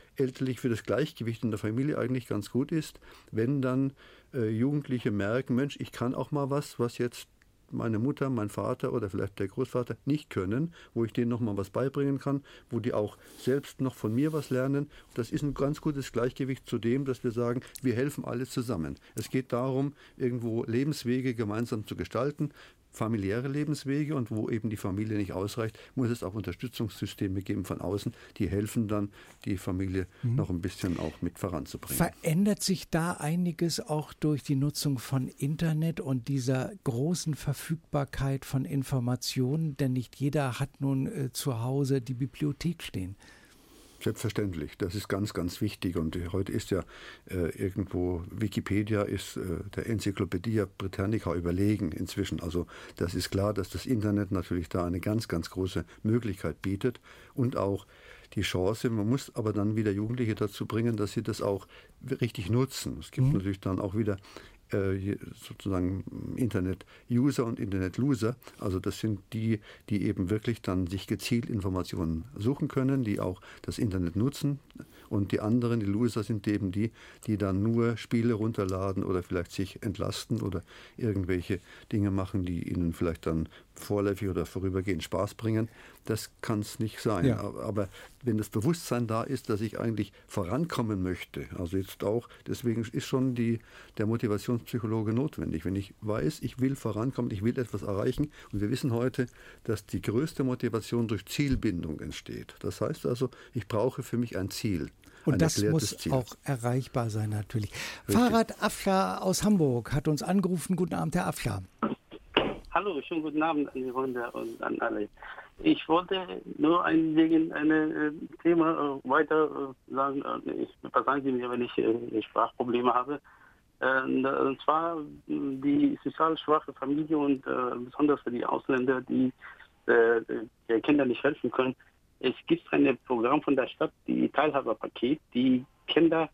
das Gleichgewicht in der Familie eigentlich ganz gut ist, wenn dann Jugendliche merken, Mensch, ich kann auch mal was jetzt meine Mutter, mein Vater oder vielleicht der Großvater nicht können, wo ich denen noch mal was beibringen kann, wo die auch selbst noch von mir was lernen. Das ist ein ganz gutes Gleichgewicht zu dem, dass wir sagen, wir helfen alle zusammen. Es geht darum, irgendwo Lebenswege gemeinsam zu gestalten, familiäre Lebenswege, und wo eben die Familie nicht ausreicht, muss es auch Unterstützungssysteme geben von außen, die helfen dann, die Familie noch ein bisschen auch mit voranzubringen. Verändert sich da einiges auch durch die Nutzung von Internet und dieser großen Verfügbarkeit von Informationen? Denn nicht jeder hat nun zu Hause die Bibliothek stehen. Selbstverständlich, das ist ganz, ganz wichtig, und heute ist ja irgendwo, Wikipedia ist der Enzyklopädie Britannica überlegen inzwischen. Also das ist klar, dass das Internet natürlich da eine ganz, ganz große Möglichkeit bietet und auch die Chance. Man muss aber dann wieder Jugendliche dazu bringen, dass sie das auch richtig nutzen. Es gibt natürlich dann auch wieder sozusagen Internet-User und Internet-Loser. Also das sind die eben wirklich dann sich gezielt Informationen suchen können, die auch das Internet nutzen. Und die anderen, die Loser, sind eben die dann nur Spiele runterladen oder vielleicht sich entlasten oder irgendwelche Dinge machen, die ihnen vielleicht dann vorläufig oder vorübergehend Spaß bringen. Das kann es nicht sein. Ja. Aber wenn das Bewusstsein da ist, dass ich eigentlich vorankommen möchte, also jetzt auch, deswegen ist schon der Motivationspsychologe notwendig. Wenn ich weiß, ich will vorankommen, ich will etwas erreichen, und wir wissen heute, dass die größte Motivation durch Zielbindung entsteht. Das heißt also, ich brauche für mich ein Ziel. Und das muss auch erreichbar sein natürlich. Richtig. Farhad Afshar aus Hamburg hat uns angerufen. Guten Abend, Herr Afshar. Hallo, schönen guten Abend an die Runde und an alle. Ich wollte nur wegen einem Thema weiter sagen. Verzeihen Sie mir, wenn ich Sprachprobleme habe. Und zwar die sozial schwache Familie und besonders für die Ausländer, die der Kinder nicht helfen können. Es gibt ein Programm von der Stadt, die Teilhaberpaket, die Kinder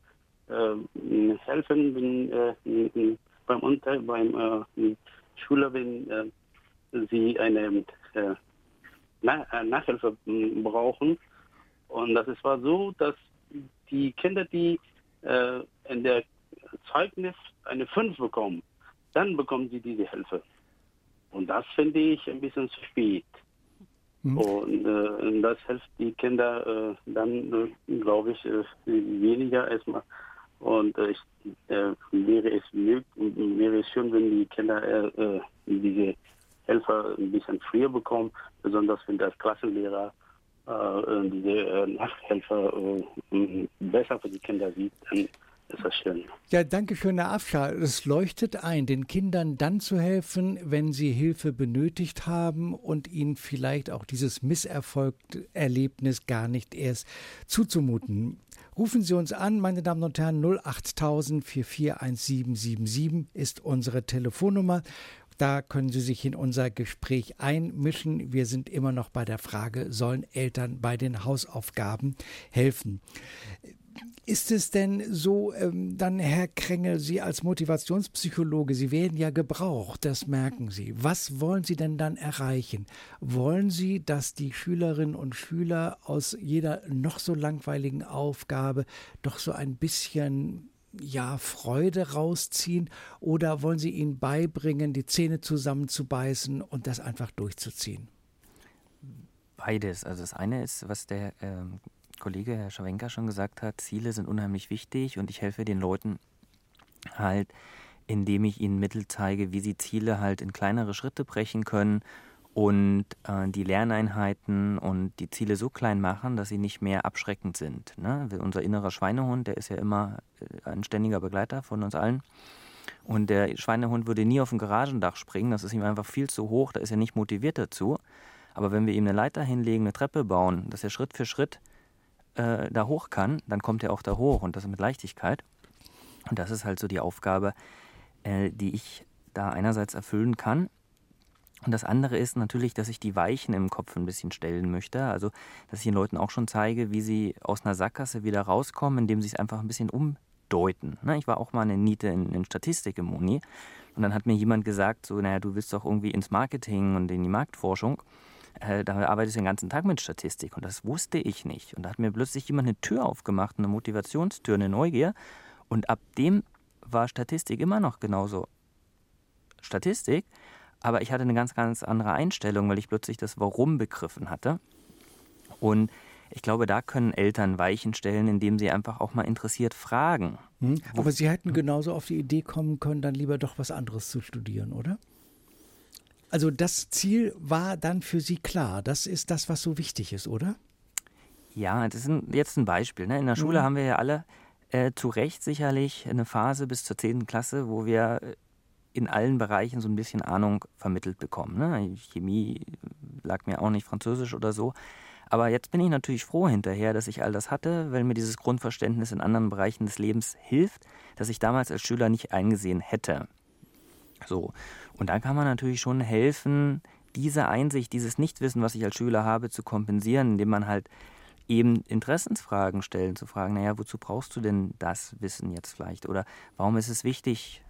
helfen, wenn beim Schüler, wenn sie eine Nachhilfe brauchen. Und das war so, dass die Kinder, die in der Zeugnis eine 5 bekommen, dann bekommen sie diese Hilfe. Und das finde ich ein bisschen zu spät. Und das hilft die Kinder dann, glaube ich, weniger erstmal. Und wäre es schön, wenn die Kinder diese Hilfe ein bisschen früher bekommen, besonders wenn der Klassenlehrer diese Nachhilfe besser für die Kinder sieht. Dann ist das schön. Ja, danke schön, Herr Afshar. Es leuchtet ein, den Kindern dann zu helfen, wenn sie Hilfe benötigt haben und ihnen vielleicht auch dieses Misserfolgserlebnis gar nicht erst zuzumuten. Rufen Sie uns an, meine Damen und Herren, 08000 441777 ist unsere Telefonnummer. Da können Sie sich in unser Gespräch einmischen. Wir sind immer noch bei der Frage, sollen Eltern bei den Hausaufgaben helfen? Ist es denn so, dann Herr Krengel, Sie als Motivationspsychologe, Sie werden ja gebraucht, das merken Sie. Was wollen Sie denn dann erreichen? Wollen Sie, dass die Schülerinnen und Schüler aus jeder noch so langweiligen Aufgabe doch so ein bisschen Freude rausziehen, oder wollen Sie ihnen beibringen, die Zähne zusammenzubeißen und das einfach durchzuziehen? Beides. Also das eine ist, was der Kollege Herr Schawenka schon gesagt hat, Ziele sind unheimlich wichtig, und ich helfe den Leuten halt, indem ich ihnen Mittel zeige, wie sie Ziele halt in kleinere Schritte brechen können und die Lerneinheiten und die Ziele so klein machen, dass sie nicht mehr abschreckend sind. Ne? Unser innerer Schweinehund, der ist ja immer ein ständiger Begleiter von uns allen. Und der Schweinehund würde nie auf ein Garagendach springen, das ist ihm einfach viel zu hoch, da ist er nicht motiviert dazu. Aber wenn wir ihm eine Leiter hinlegen, eine Treppe bauen, dass er Schritt für Schritt da hoch kann, dann kommt er auch da hoch und das mit Leichtigkeit. Und das ist halt so die Aufgabe, die ich da einerseits erfüllen kann. Und das andere ist natürlich, dass ich die Weichen im Kopf ein bisschen stellen möchte. Also, dass ich den Leuten auch schon zeige, wie sie aus einer Sackgasse wieder rauskommen, indem sie es einfach ein bisschen umdeuten. Ne? Ich war auch mal eine Niete in Statistik im Uni. Und dann hat mir jemand gesagt, so, naja, du willst doch irgendwie ins Marketing und in die Marktforschung. Da arbeitest du den ganzen Tag mit Statistik. Und das wusste ich nicht. Und da hat mir plötzlich jemand eine Tür aufgemacht, eine Motivationstür, eine Neugier. Und ab dem war Statistik immer noch genauso Statistik. Aber ich hatte eine ganz, ganz andere Einstellung, weil ich plötzlich das Warum begriffen hatte. Und ich glaube, da können Eltern Weichen stellen, indem sie einfach auch mal interessiert fragen. Aber Sie hätten genauso auf die Idee kommen können, dann lieber doch was anderes zu studieren, oder? Also das Ziel war dann für Sie klar. Das ist das, was so wichtig ist, oder? Ja, das ist jetzt ein Beispiel. Ne? In der Schule haben wir ja alle zu Recht sicherlich eine Phase bis zur 10. Klasse, wo wir in allen Bereichen so ein bisschen Ahnung vermittelt bekommen. Ne? Chemie lag mir auch nicht, Französisch oder so. Aber jetzt bin ich natürlich froh hinterher, dass ich all das hatte, weil mir dieses Grundverständnis in anderen Bereichen des Lebens hilft, das ich damals als Schüler nicht eingesehen hätte. So. Und da kann man natürlich schon helfen, diese Einsicht, dieses Nichtwissen, was ich als Schüler habe, zu kompensieren, indem man halt eben Interessensfragen stellen, zu fragen, naja, wozu brauchst du denn das Wissen jetzt vielleicht? Oder warum ist es wichtig,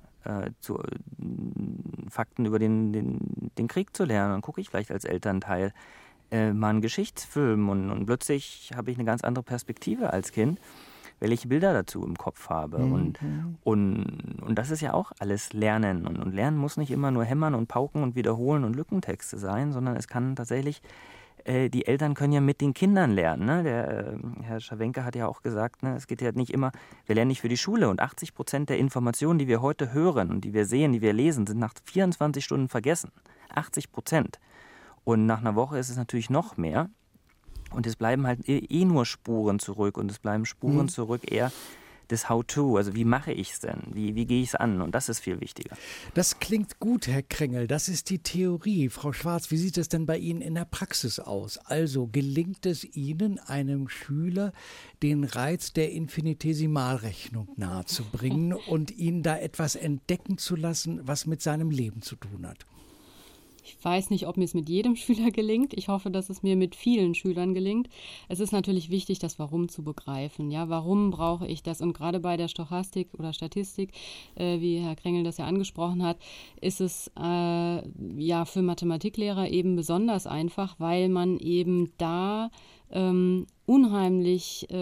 Fakten über den Krieg zu lernen? Dann gucke ich vielleicht als Elternteil mal einen Geschichtsfilm und plötzlich habe ich eine ganz andere Perspektive als Kind, weil ich Bilder dazu im Kopf habe. Und das ist ja auch alles Lernen. Und Lernen muss nicht immer nur hämmern und pauken und wiederholen und Lückentexte sein, sondern es kann tatsächlich, die Eltern können ja mit den Kindern lernen. Ne? Der Herr Schawenke hat ja auch gesagt, ne, es geht ja nicht immer, wir lernen nicht für die Schule. Und 80% der Informationen, die wir heute hören und die wir sehen, die wir lesen, sind nach 24 Stunden vergessen. 80%. Und nach einer Woche ist es natürlich noch mehr. Und es bleiben halt nur Spuren zurück. Und es bleiben Spuren zurück eher des How-to. Also wie mache ich es denn? Wie gehe ich es an? Und das ist viel wichtiger. Das klingt gut, Herr Krengel. Das ist die Theorie. Frau Schwarz, wie sieht es denn bei Ihnen in der Praxis aus? Also gelingt es Ihnen, einem Schüler den Reiz der Infinitesimalrechnung nahezubringen und ihn da etwas entdecken zu lassen, was mit seinem Leben zu tun hat? Ich weiß nicht, ob mir es mit jedem Schüler gelingt. Ich hoffe, dass es mir mit vielen Schülern gelingt. Es ist natürlich wichtig, das Warum zu begreifen. Ja, warum brauche ich das? Und gerade bei der Stochastik oder Statistik, wie Herr Krengel das ja angesprochen hat, ist es ja für Mathematiklehrer eben besonders einfach, weil man eben da unheimlich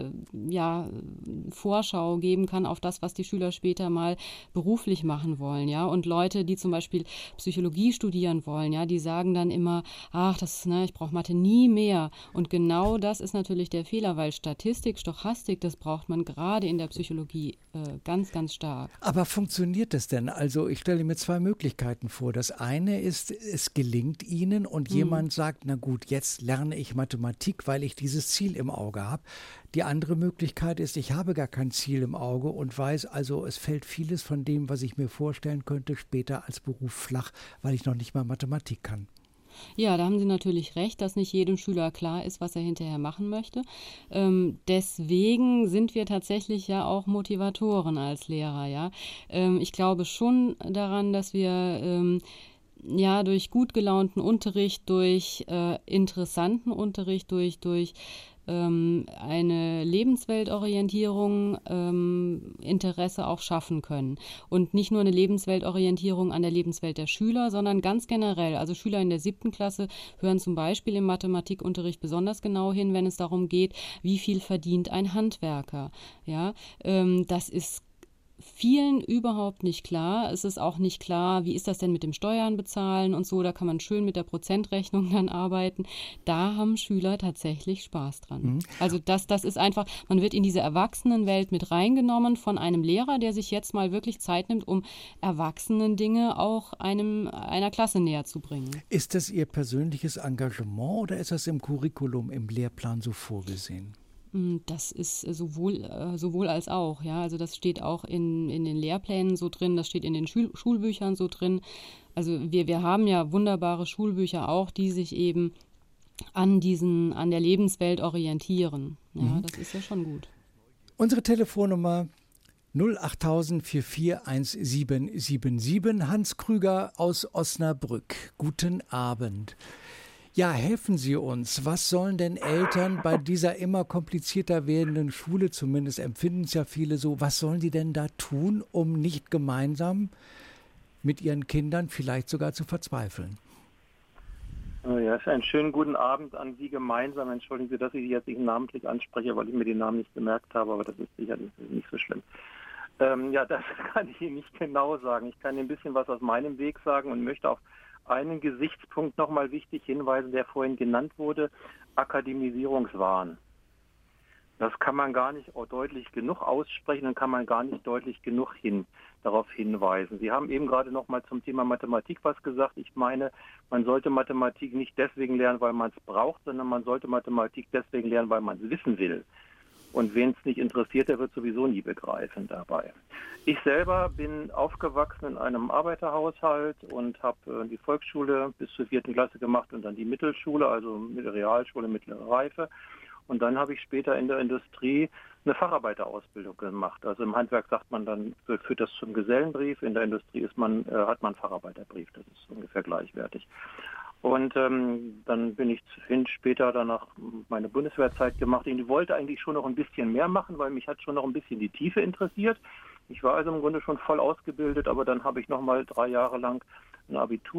Vorschau geben kann auf das, was die Schüler später mal beruflich machen wollen, ja. Und Leute, die zum Beispiel Psychologie studieren wollen, ja, die sagen dann immer, ich brauche Mathe nie mehr. Und genau das ist natürlich der Fehler, weil Statistik, Stochastik, das braucht man gerade in der Psychologie ganz, ganz stark. Aber funktioniert das denn? Also ich stelle mir zwei Möglichkeiten vor. Das eine ist, es gelingt Ihnen und jemand sagt, na gut, jetzt lerne ich Mathematik, weil ich dieses Ziel im Auge habe. Die andere Möglichkeit ist, ich habe gar kein Ziel im Auge und weiß also, es fällt vieles von dem, was ich mir vorstellen könnte, später als Beruf flach, weil ich noch nicht mal Mathematik kann. Ja, da haben Sie natürlich recht, dass nicht jedem Schüler klar ist, was er hinterher machen möchte. Deswegen sind wir tatsächlich ja auch Motivatoren als Lehrer. Ja? Ich glaube schon daran, dass wir durch gut gelaunten Unterricht, durch interessanten Unterricht, durch eine Lebensweltorientierung, Interesse auch schaffen können. Und nicht nur eine Lebensweltorientierung an der Lebenswelt der Schüler, sondern ganz generell. Also Schüler in der 7. Klasse hören zum Beispiel im Mathematikunterricht besonders genau hin, wenn es darum geht, wie viel verdient ein Handwerker. Ja, das ist vielen überhaupt nicht klar. Es ist auch nicht klar, wie ist das denn mit dem Steuern bezahlen und so. Da kann man schön mit der Prozentrechnung dann arbeiten. Da haben Schüler tatsächlich Spaß dran. Also das ist einfach, man wird in diese Erwachsenenwelt mit reingenommen von einem Lehrer, der sich jetzt mal wirklich Zeit nimmt, um erwachsenen Dinge auch einer Klasse näher zu bringen. Ist das Ihr persönliches Engagement oder ist das im Curriculum, im Lehrplan so vorgesehen? Das ist sowohl als auch. Ja. Also das steht auch in den Lehrplänen so drin, das steht in den Schulbüchern so drin. Also wir haben ja wunderbare Schulbücher auch, die sich eben an der Lebenswelt orientieren. Ja, das ist ja schon gut. Unsere Telefonnummer 08000 441777. Hans Krüger aus Osnabrück. Guten Abend. Ja, helfen Sie uns. Was sollen denn Eltern bei dieser immer komplizierter werdenden Schule, zumindest empfinden es ja viele so, was sollen die denn da tun, um nicht gemeinsam mit ihren Kindern vielleicht sogar zu verzweifeln? Ja, einen schönen guten Abend an Sie gemeinsam. Entschuldigen Sie, dass ich Sie jetzt nicht namentlich anspreche, weil ich mir den Namen nicht gemerkt habe, aber das ist sicherlich nicht so schlimm. Ja, das kann ich Ihnen nicht genau sagen. Ich kann Ihnen ein bisschen was aus meinem Weg sagen und möchte auf einen Gesichtspunkt nochmal wichtig hinweisen, der vorhin genannt wurde, Akademisierungswahn. Das kann man gar nicht deutlich genug aussprechen und kann man gar nicht deutlich genug darauf hinweisen. Sie haben eben gerade nochmal zum Thema Mathematik was gesagt. Ich meine, man sollte Mathematik nicht deswegen lernen, weil man es braucht, sondern man sollte Mathematik deswegen lernen, weil man es wissen will. Und wen es nicht interessiert, der wird sowieso nie begreifen dabei. Ich selber bin aufgewachsen in einem Arbeiterhaushalt und habe die Volksschule bis zur 4. Klasse gemacht und dann die Mittelschule, also Realschule, mittlere Reife. Und dann habe ich später in der Industrie eine Facharbeiterausbildung gemacht. Also im Handwerk sagt man dann, führt das zum Gesellenbrief, in der Industrie hat man einen Facharbeiterbrief, das ist ungefähr gleichwertig. Und dann bin ich später danach meine Bundeswehrzeit gemacht. Ich wollte eigentlich schon noch ein bisschen mehr machen, weil mich hat schon noch ein bisschen die Tiefe interessiert. Ich war also im Grunde schon voll ausgebildet, aber dann habe ich noch mal 3 Jahre lang in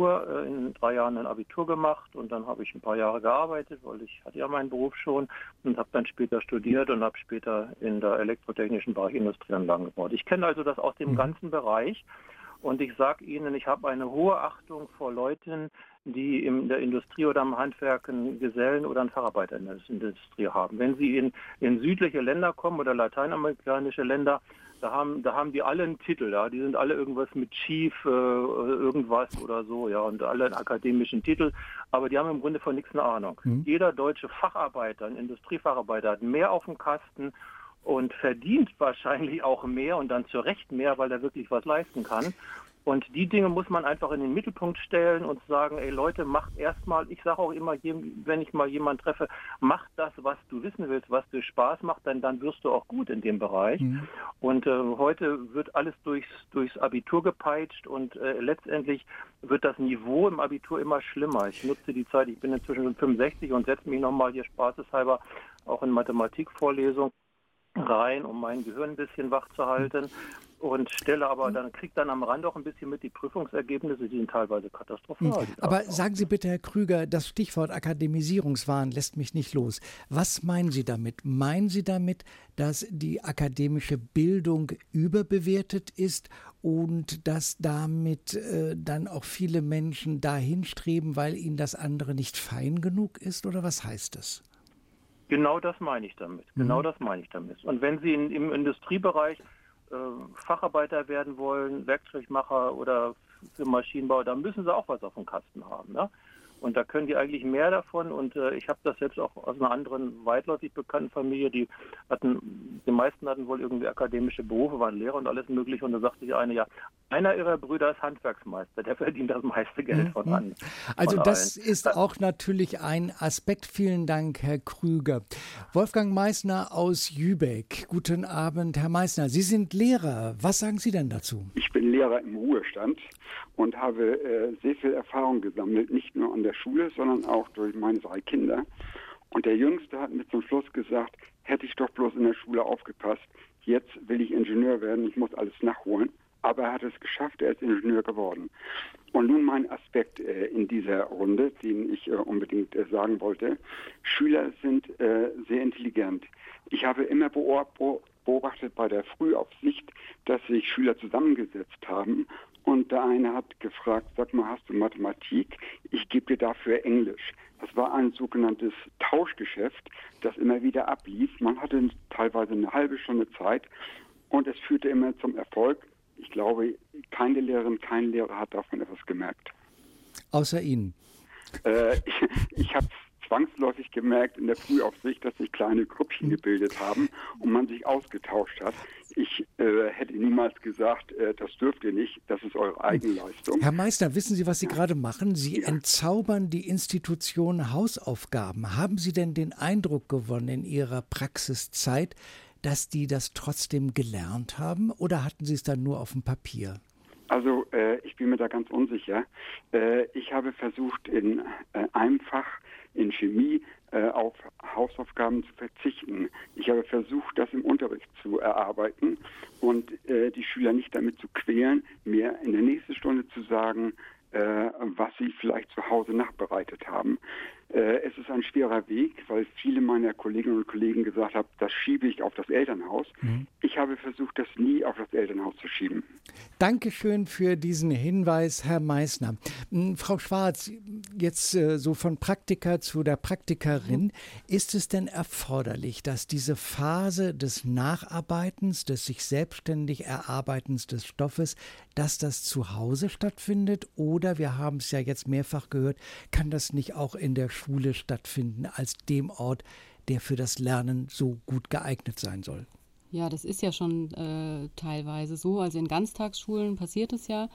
3 Jahren ein Abitur gemacht und dann habe ich ein paar Jahre gearbeitet, weil ich hatte ja meinen Beruf schon und habe dann später studiert und habe später in der elektrotechnischen Bereich Industrieanlagen gebaut. Ich kenne also das aus dem ganzen Bereich. Und ich sage Ihnen, ich habe eine hohe Achtung vor Leuten, die in der Industrie oder im Handwerk einen Gesellen oder einen Facharbeiter in der Industrie haben. Wenn Sie in südliche Länder kommen oder lateinamerikanische Länder, da haben die alle einen Titel, ja, die sind alle irgendwas mit Chief, irgendwas oder so, ja, und alle einen akademischen Titel, aber die haben im Grunde von nichts eine Ahnung. Jeder deutsche Facharbeiter, ein Industriefacharbeiter hat mehr auf dem Kasten und verdient wahrscheinlich auch mehr und dann zu Recht mehr, weil er wirklich was leisten kann. Und die Dinge muss man einfach in den Mittelpunkt stellen und sagen, ey Leute, macht erstmal, ich sage auch immer, wenn ich mal jemanden treffe, mach das, was du wissen willst, was dir Spaß macht, denn dann wirst du auch gut in dem Bereich. Und heute wird alles durchs Abitur gepeitscht und letztendlich wird das Niveau im Abitur immer schlimmer. Ich nutze die Zeit, ich bin inzwischen schon 65 und setze mich nochmal hier spaßeshalber auch in Mathematikvorlesungen rein, um mein Gehirn ein bisschen wach zu halten und kriegt dann am Rand auch ein bisschen mit, die Prüfungsergebnisse, die sind teilweise katastrophal. Aber sagen Sie bitte, Herr Krüger, das Stichwort Akademisierungswahn lässt mich nicht los. Was meinen Sie damit? Meinen Sie damit, dass die akademische Bildung überbewertet ist und dass damit dann auch viele Menschen dahin streben, weil ihnen das andere nicht fein genug ist? Oder was heißt das? Genau das meine ich damit. Und wenn Sie im Industriebereich Facharbeiter werden wollen, Werkzeugmacher oder für Maschinenbau, dann müssen sie auch was auf dem Kasten haben. Ne? Und da können die eigentlich mehr davon. Und ich habe das selbst auch aus einer anderen weitläufig bekannten Familie. Die meisten hatten wohl irgendwie akademische Berufe, waren Lehrer und alles Mögliche. Und da sagte die eine, ja, einer ihrer Brüder ist Handwerksmeister, der verdient das meiste Geld von allen. Also das ist auch natürlich ein Aspekt. Vielen Dank, Herr Krüger. Wolfgang Meissner aus Jübeck. Guten Abend, Herr Meissner. Sie sind Lehrer. Was sagen Sie denn dazu? Ich bin Lehrer im Ruhestand und habe sehr viel Erfahrung gesammelt, nicht nur an der Schule, sondern auch durch meine 3 Kinder. Und der Jüngste hat mir zum Schluss gesagt, hätte ich doch bloß in der Schule aufgepasst, jetzt will ich Ingenieur werden, ich muss alles nachholen. Aber er hat es geschafft, er ist Ingenieur geworden. Und nun mein Aspekt in dieser Runde, den ich unbedingt sagen wollte. Schüler sind sehr intelligent. Ich habe immer beobachtet bei der Frühaufsicht, dass sich Schüler zusammengesetzt haben und der eine hat gefragt, sag mal, hast du Mathematik? Ich gebe dir dafür Englisch. Das war ein sogenanntes Tauschgeschäft, das immer wieder ablief. Man hatte teilweise eine halbe Stunde Zeit und es führte immer zum Erfolg. Ich glaube, keine Lehrerin, kein Lehrer hat davon etwas gemerkt. Außer Ihnen? Ich habe zwangsläufig gemerkt in der Frühaufsicht, dass sich kleine Grüppchen gebildet haben und man sich ausgetauscht hat. Ich hätte niemals gesagt, das dürft ihr nicht, das ist eure Eigenleistung. Herr Meissner, wissen Sie, was Sie gerade machen? Sie entzaubern die Institution Hausaufgaben. Haben Sie denn den Eindruck gewonnen in Ihrer Praxiszeit, dass die das trotzdem gelernt haben, oder hatten Sie es dann nur auf dem Papier? Also ich bin mir da ganz unsicher. Ich habe versucht, in einem Fach, in Chemie, auf Hausaufgaben zu verzichten. Ich habe versucht, das im Unterricht zu erarbeiten und die Schüler nicht damit zu quälen, mir in der nächsten Stunde zu sagen, was sie vielleicht zu Hause nachbereitet haben. Es ist ein schwerer Weg, weil viele meiner Kolleginnen und Kollegen gesagt haben, das schiebe ich auf das Elternhaus. Ich habe versucht, das nie auf das Elternhaus zu schieben. Dankeschön für diesen Hinweis, Herr Meissner. Frau Schwarz, jetzt so von Praktiker zu der Praktikerin. Ist es denn erforderlich, dass diese Phase des Nacharbeitens, des sich selbstständig Erarbeitens des Stoffes, dass das zu Hause stattfindet? Oder, wir haben es ja jetzt mehrfach gehört, kann das nicht auch in der Schule stattfinden, als dem Ort, der für das Lernen so gut geeignet sein soll? Ja, das ist ja schon teilweise so. Also in Ganztagsschulen passiert es ja.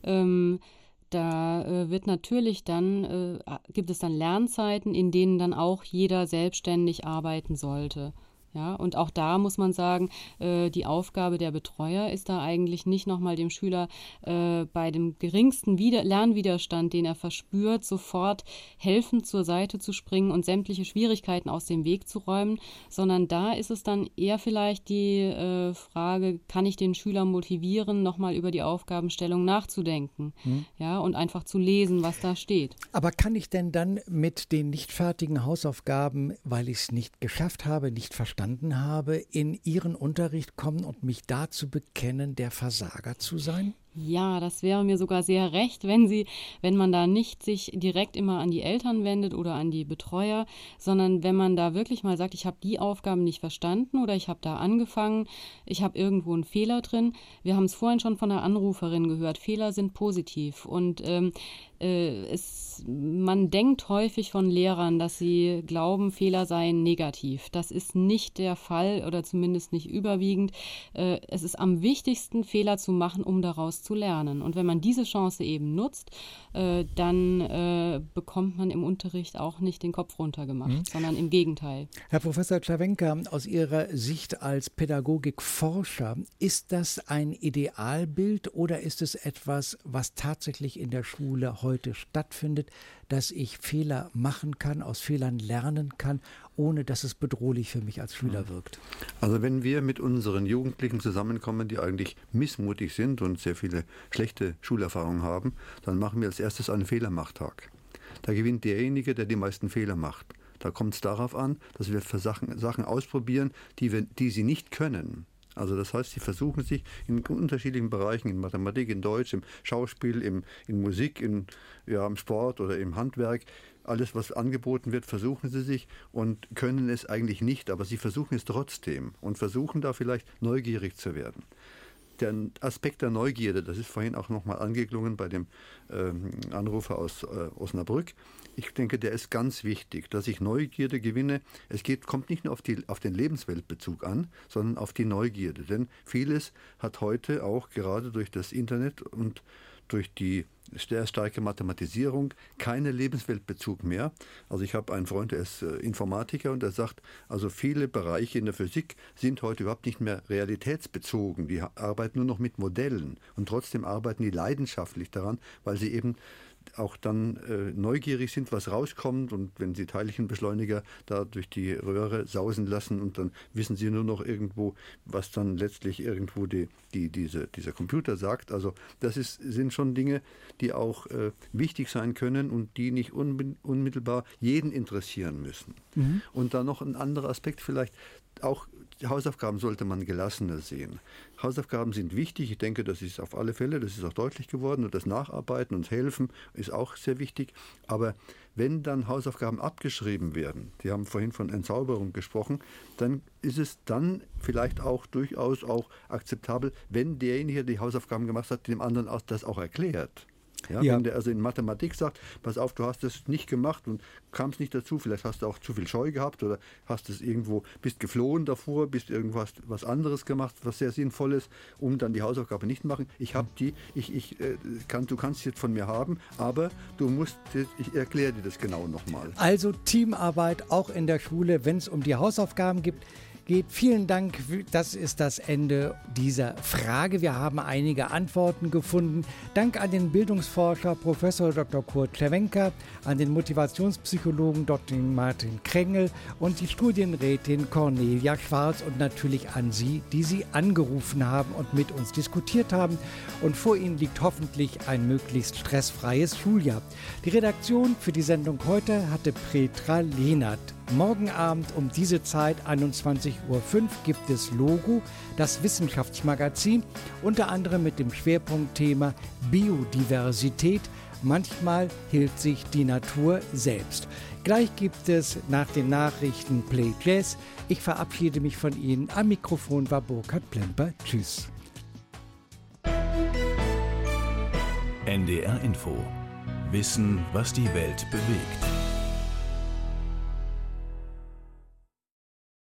Da wird natürlich dann, gibt es dann Lernzeiten, in denen dann auch jeder selbstständig arbeiten sollte. Ja, und auch da muss man sagen, die Aufgabe der Betreuer ist da eigentlich nicht nochmal dem Schüler bei dem geringsten Lernwiderstand, den er verspürt, sofort helfend zur Seite zu springen und sämtliche Schwierigkeiten aus dem Weg zu räumen, sondern da ist es dann eher vielleicht die Frage, kann ich den Schüler motivieren, nochmal über die Aufgabenstellung nachzudenken, ja, und einfach zu lesen, was da steht. Aber kann ich denn dann mit den nicht fertigen Hausaufgaben, weil ich es nicht geschafft habe, nicht verstanden habe, in Ihren Unterricht kommen und mich dazu bekennen, der Versager zu sein? Ja, das wäre mir sogar sehr recht, wenn man da nicht sich direkt immer an die Eltern wendet oder an die Betreuer, sondern wenn man da wirklich mal sagt, ich habe die Aufgaben nicht verstanden oder ich habe da angefangen, ich habe irgendwo einen Fehler drin. Wir haben es vorhin schon von der Anruferin gehört, Fehler sind positiv und man denkt häufig von Lehrern, dass sie glauben, Fehler seien negativ. Das ist nicht der Fall oder zumindest nicht überwiegend. Es ist am wichtigsten, Fehler zu machen, um daraus zu lernen. Und wenn man diese Chance eben nutzt, dann bekommt man im Unterricht auch nicht den Kopf runtergemacht, sondern im Gegenteil. Herr Professor Czerwenka, aus Ihrer Sicht als Pädagogikforscher, ist das ein Idealbild oder ist es etwas, was tatsächlich in der Schule heute stattfindet, dass ich Fehler machen kann, aus Fehlern lernen kann, ohne dass es bedrohlich für mich als Schüler wirkt? Also wenn wir mit unseren Jugendlichen zusammenkommen, die eigentlich missmutig sind und sehr viele schlechte Schulerfahrungen haben, dann machen wir als erstes einen Fehlermachtag. Da gewinnt derjenige, der die meisten Fehler macht. Da kommt es darauf an, dass wir Sachen ausprobieren, die sie nicht können. Also das heißt, sie versuchen sich in unterschiedlichen Bereichen, in Mathematik, in Deutsch, im Schauspiel, in Musik, im Sport oder im Handwerk, alles, was angeboten wird, versuchen sie sich und können es eigentlich nicht, aber sie versuchen es trotzdem und versuchen da vielleicht neugierig zu werden. Der Aspekt der Neugierde, das ist vorhin auch nochmal angeklungen bei dem Anrufer aus Osnabrück. Ich denke, der ist ganz wichtig, dass ich Neugierde gewinne. Kommt nicht nur auf den Lebensweltbezug an, sondern auf die Neugierde. Denn vieles hat heute auch gerade durch das Internet und durch die sehr starke Mathematisierung keinen Lebensweltbezug mehr. Also ich habe einen Freund, der ist Informatiker und der sagt, also viele Bereiche in der Physik sind heute überhaupt nicht mehr realitätsbezogen. Die arbeiten nur noch mit Modellen und trotzdem arbeiten die leidenschaftlich daran, weil sie eben auch dann neugierig sind, was rauskommt, und wenn sie Teilchenbeschleuniger da durch die Röhre sausen lassen und dann wissen sie nur noch irgendwo, was dann letztlich irgendwo dieser Computer sagt. Also das sind schon Dinge, die auch wichtig sein können und die nicht unmittelbar jeden interessieren müssen. Und dann noch ein anderer Aspekt vielleicht, auch die Hausaufgaben sollte man gelassener sehen. Hausaufgaben sind wichtig, ich denke, das ist auf alle Fälle, das ist auch deutlich geworden, und das Nacharbeiten und Helfen ist auch sehr wichtig. Aber wenn dann Hausaufgaben abgeschrieben werden, Sie haben vorhin von Entzauberung gesprochen, dann ist es dann vielleicht auch durchaus auch akzeptabel, wenn derjenige, der die Hausaufgaben gemacht hat, dem anderen das auch erklärt. Ja, wenn der also in Mathematik sagt, pass auf, du hast das nicht gemacht und kamst nicht dazu, vielleicht hast du auch zu viel Scheu gehabt oder hast es irgendwo, bist geflohen davor, bist irgendwas was anderes gemacht, was sehr sinnvoll ist, um dann die Hausaufgabe nicht zu machen. Ich habe die, du kannst sie jetzt von mir haben, aber ich erkläre dir das genau nochmal. Also Teamarbeit auch in der Schule, wenn es um die Hausaufgaben geht. Vielen Dank, das ist das Ende dieser Frage. Wir haben einige Antworten gefunden. Dank an den Bildungsforscher Prof. Dr. Kurt Cervenka, an den Motivationspsychologen Dr. Martin Krengel und die Studienrätin Cornelia Schwarz und natürlich an Sie, die Sie angerufen haben und mit uns diskutiert haben. Und vor Ihnen liegt hoffentlich ein möglichst stressfreies Schuljahr. Die Redaktion für die Sendung heute hatte Petra Lehnert. Morgen Abend um diese Zeit, 21:05 Uhr, gibt es Logo, das Wissenschaftsmagazin, unter anderem mit dem Schwerpunktthema Biodiversität. Manchmal hilft sich die Natur selbst. Gleich gibt es nach den Nachrichten Play Jazz. Ich verabschiede mich von Ihnen. Am Mikrofon war Burkhard Plemper. Tschüss. NDR Info. Wissen, was die Welt bewegt.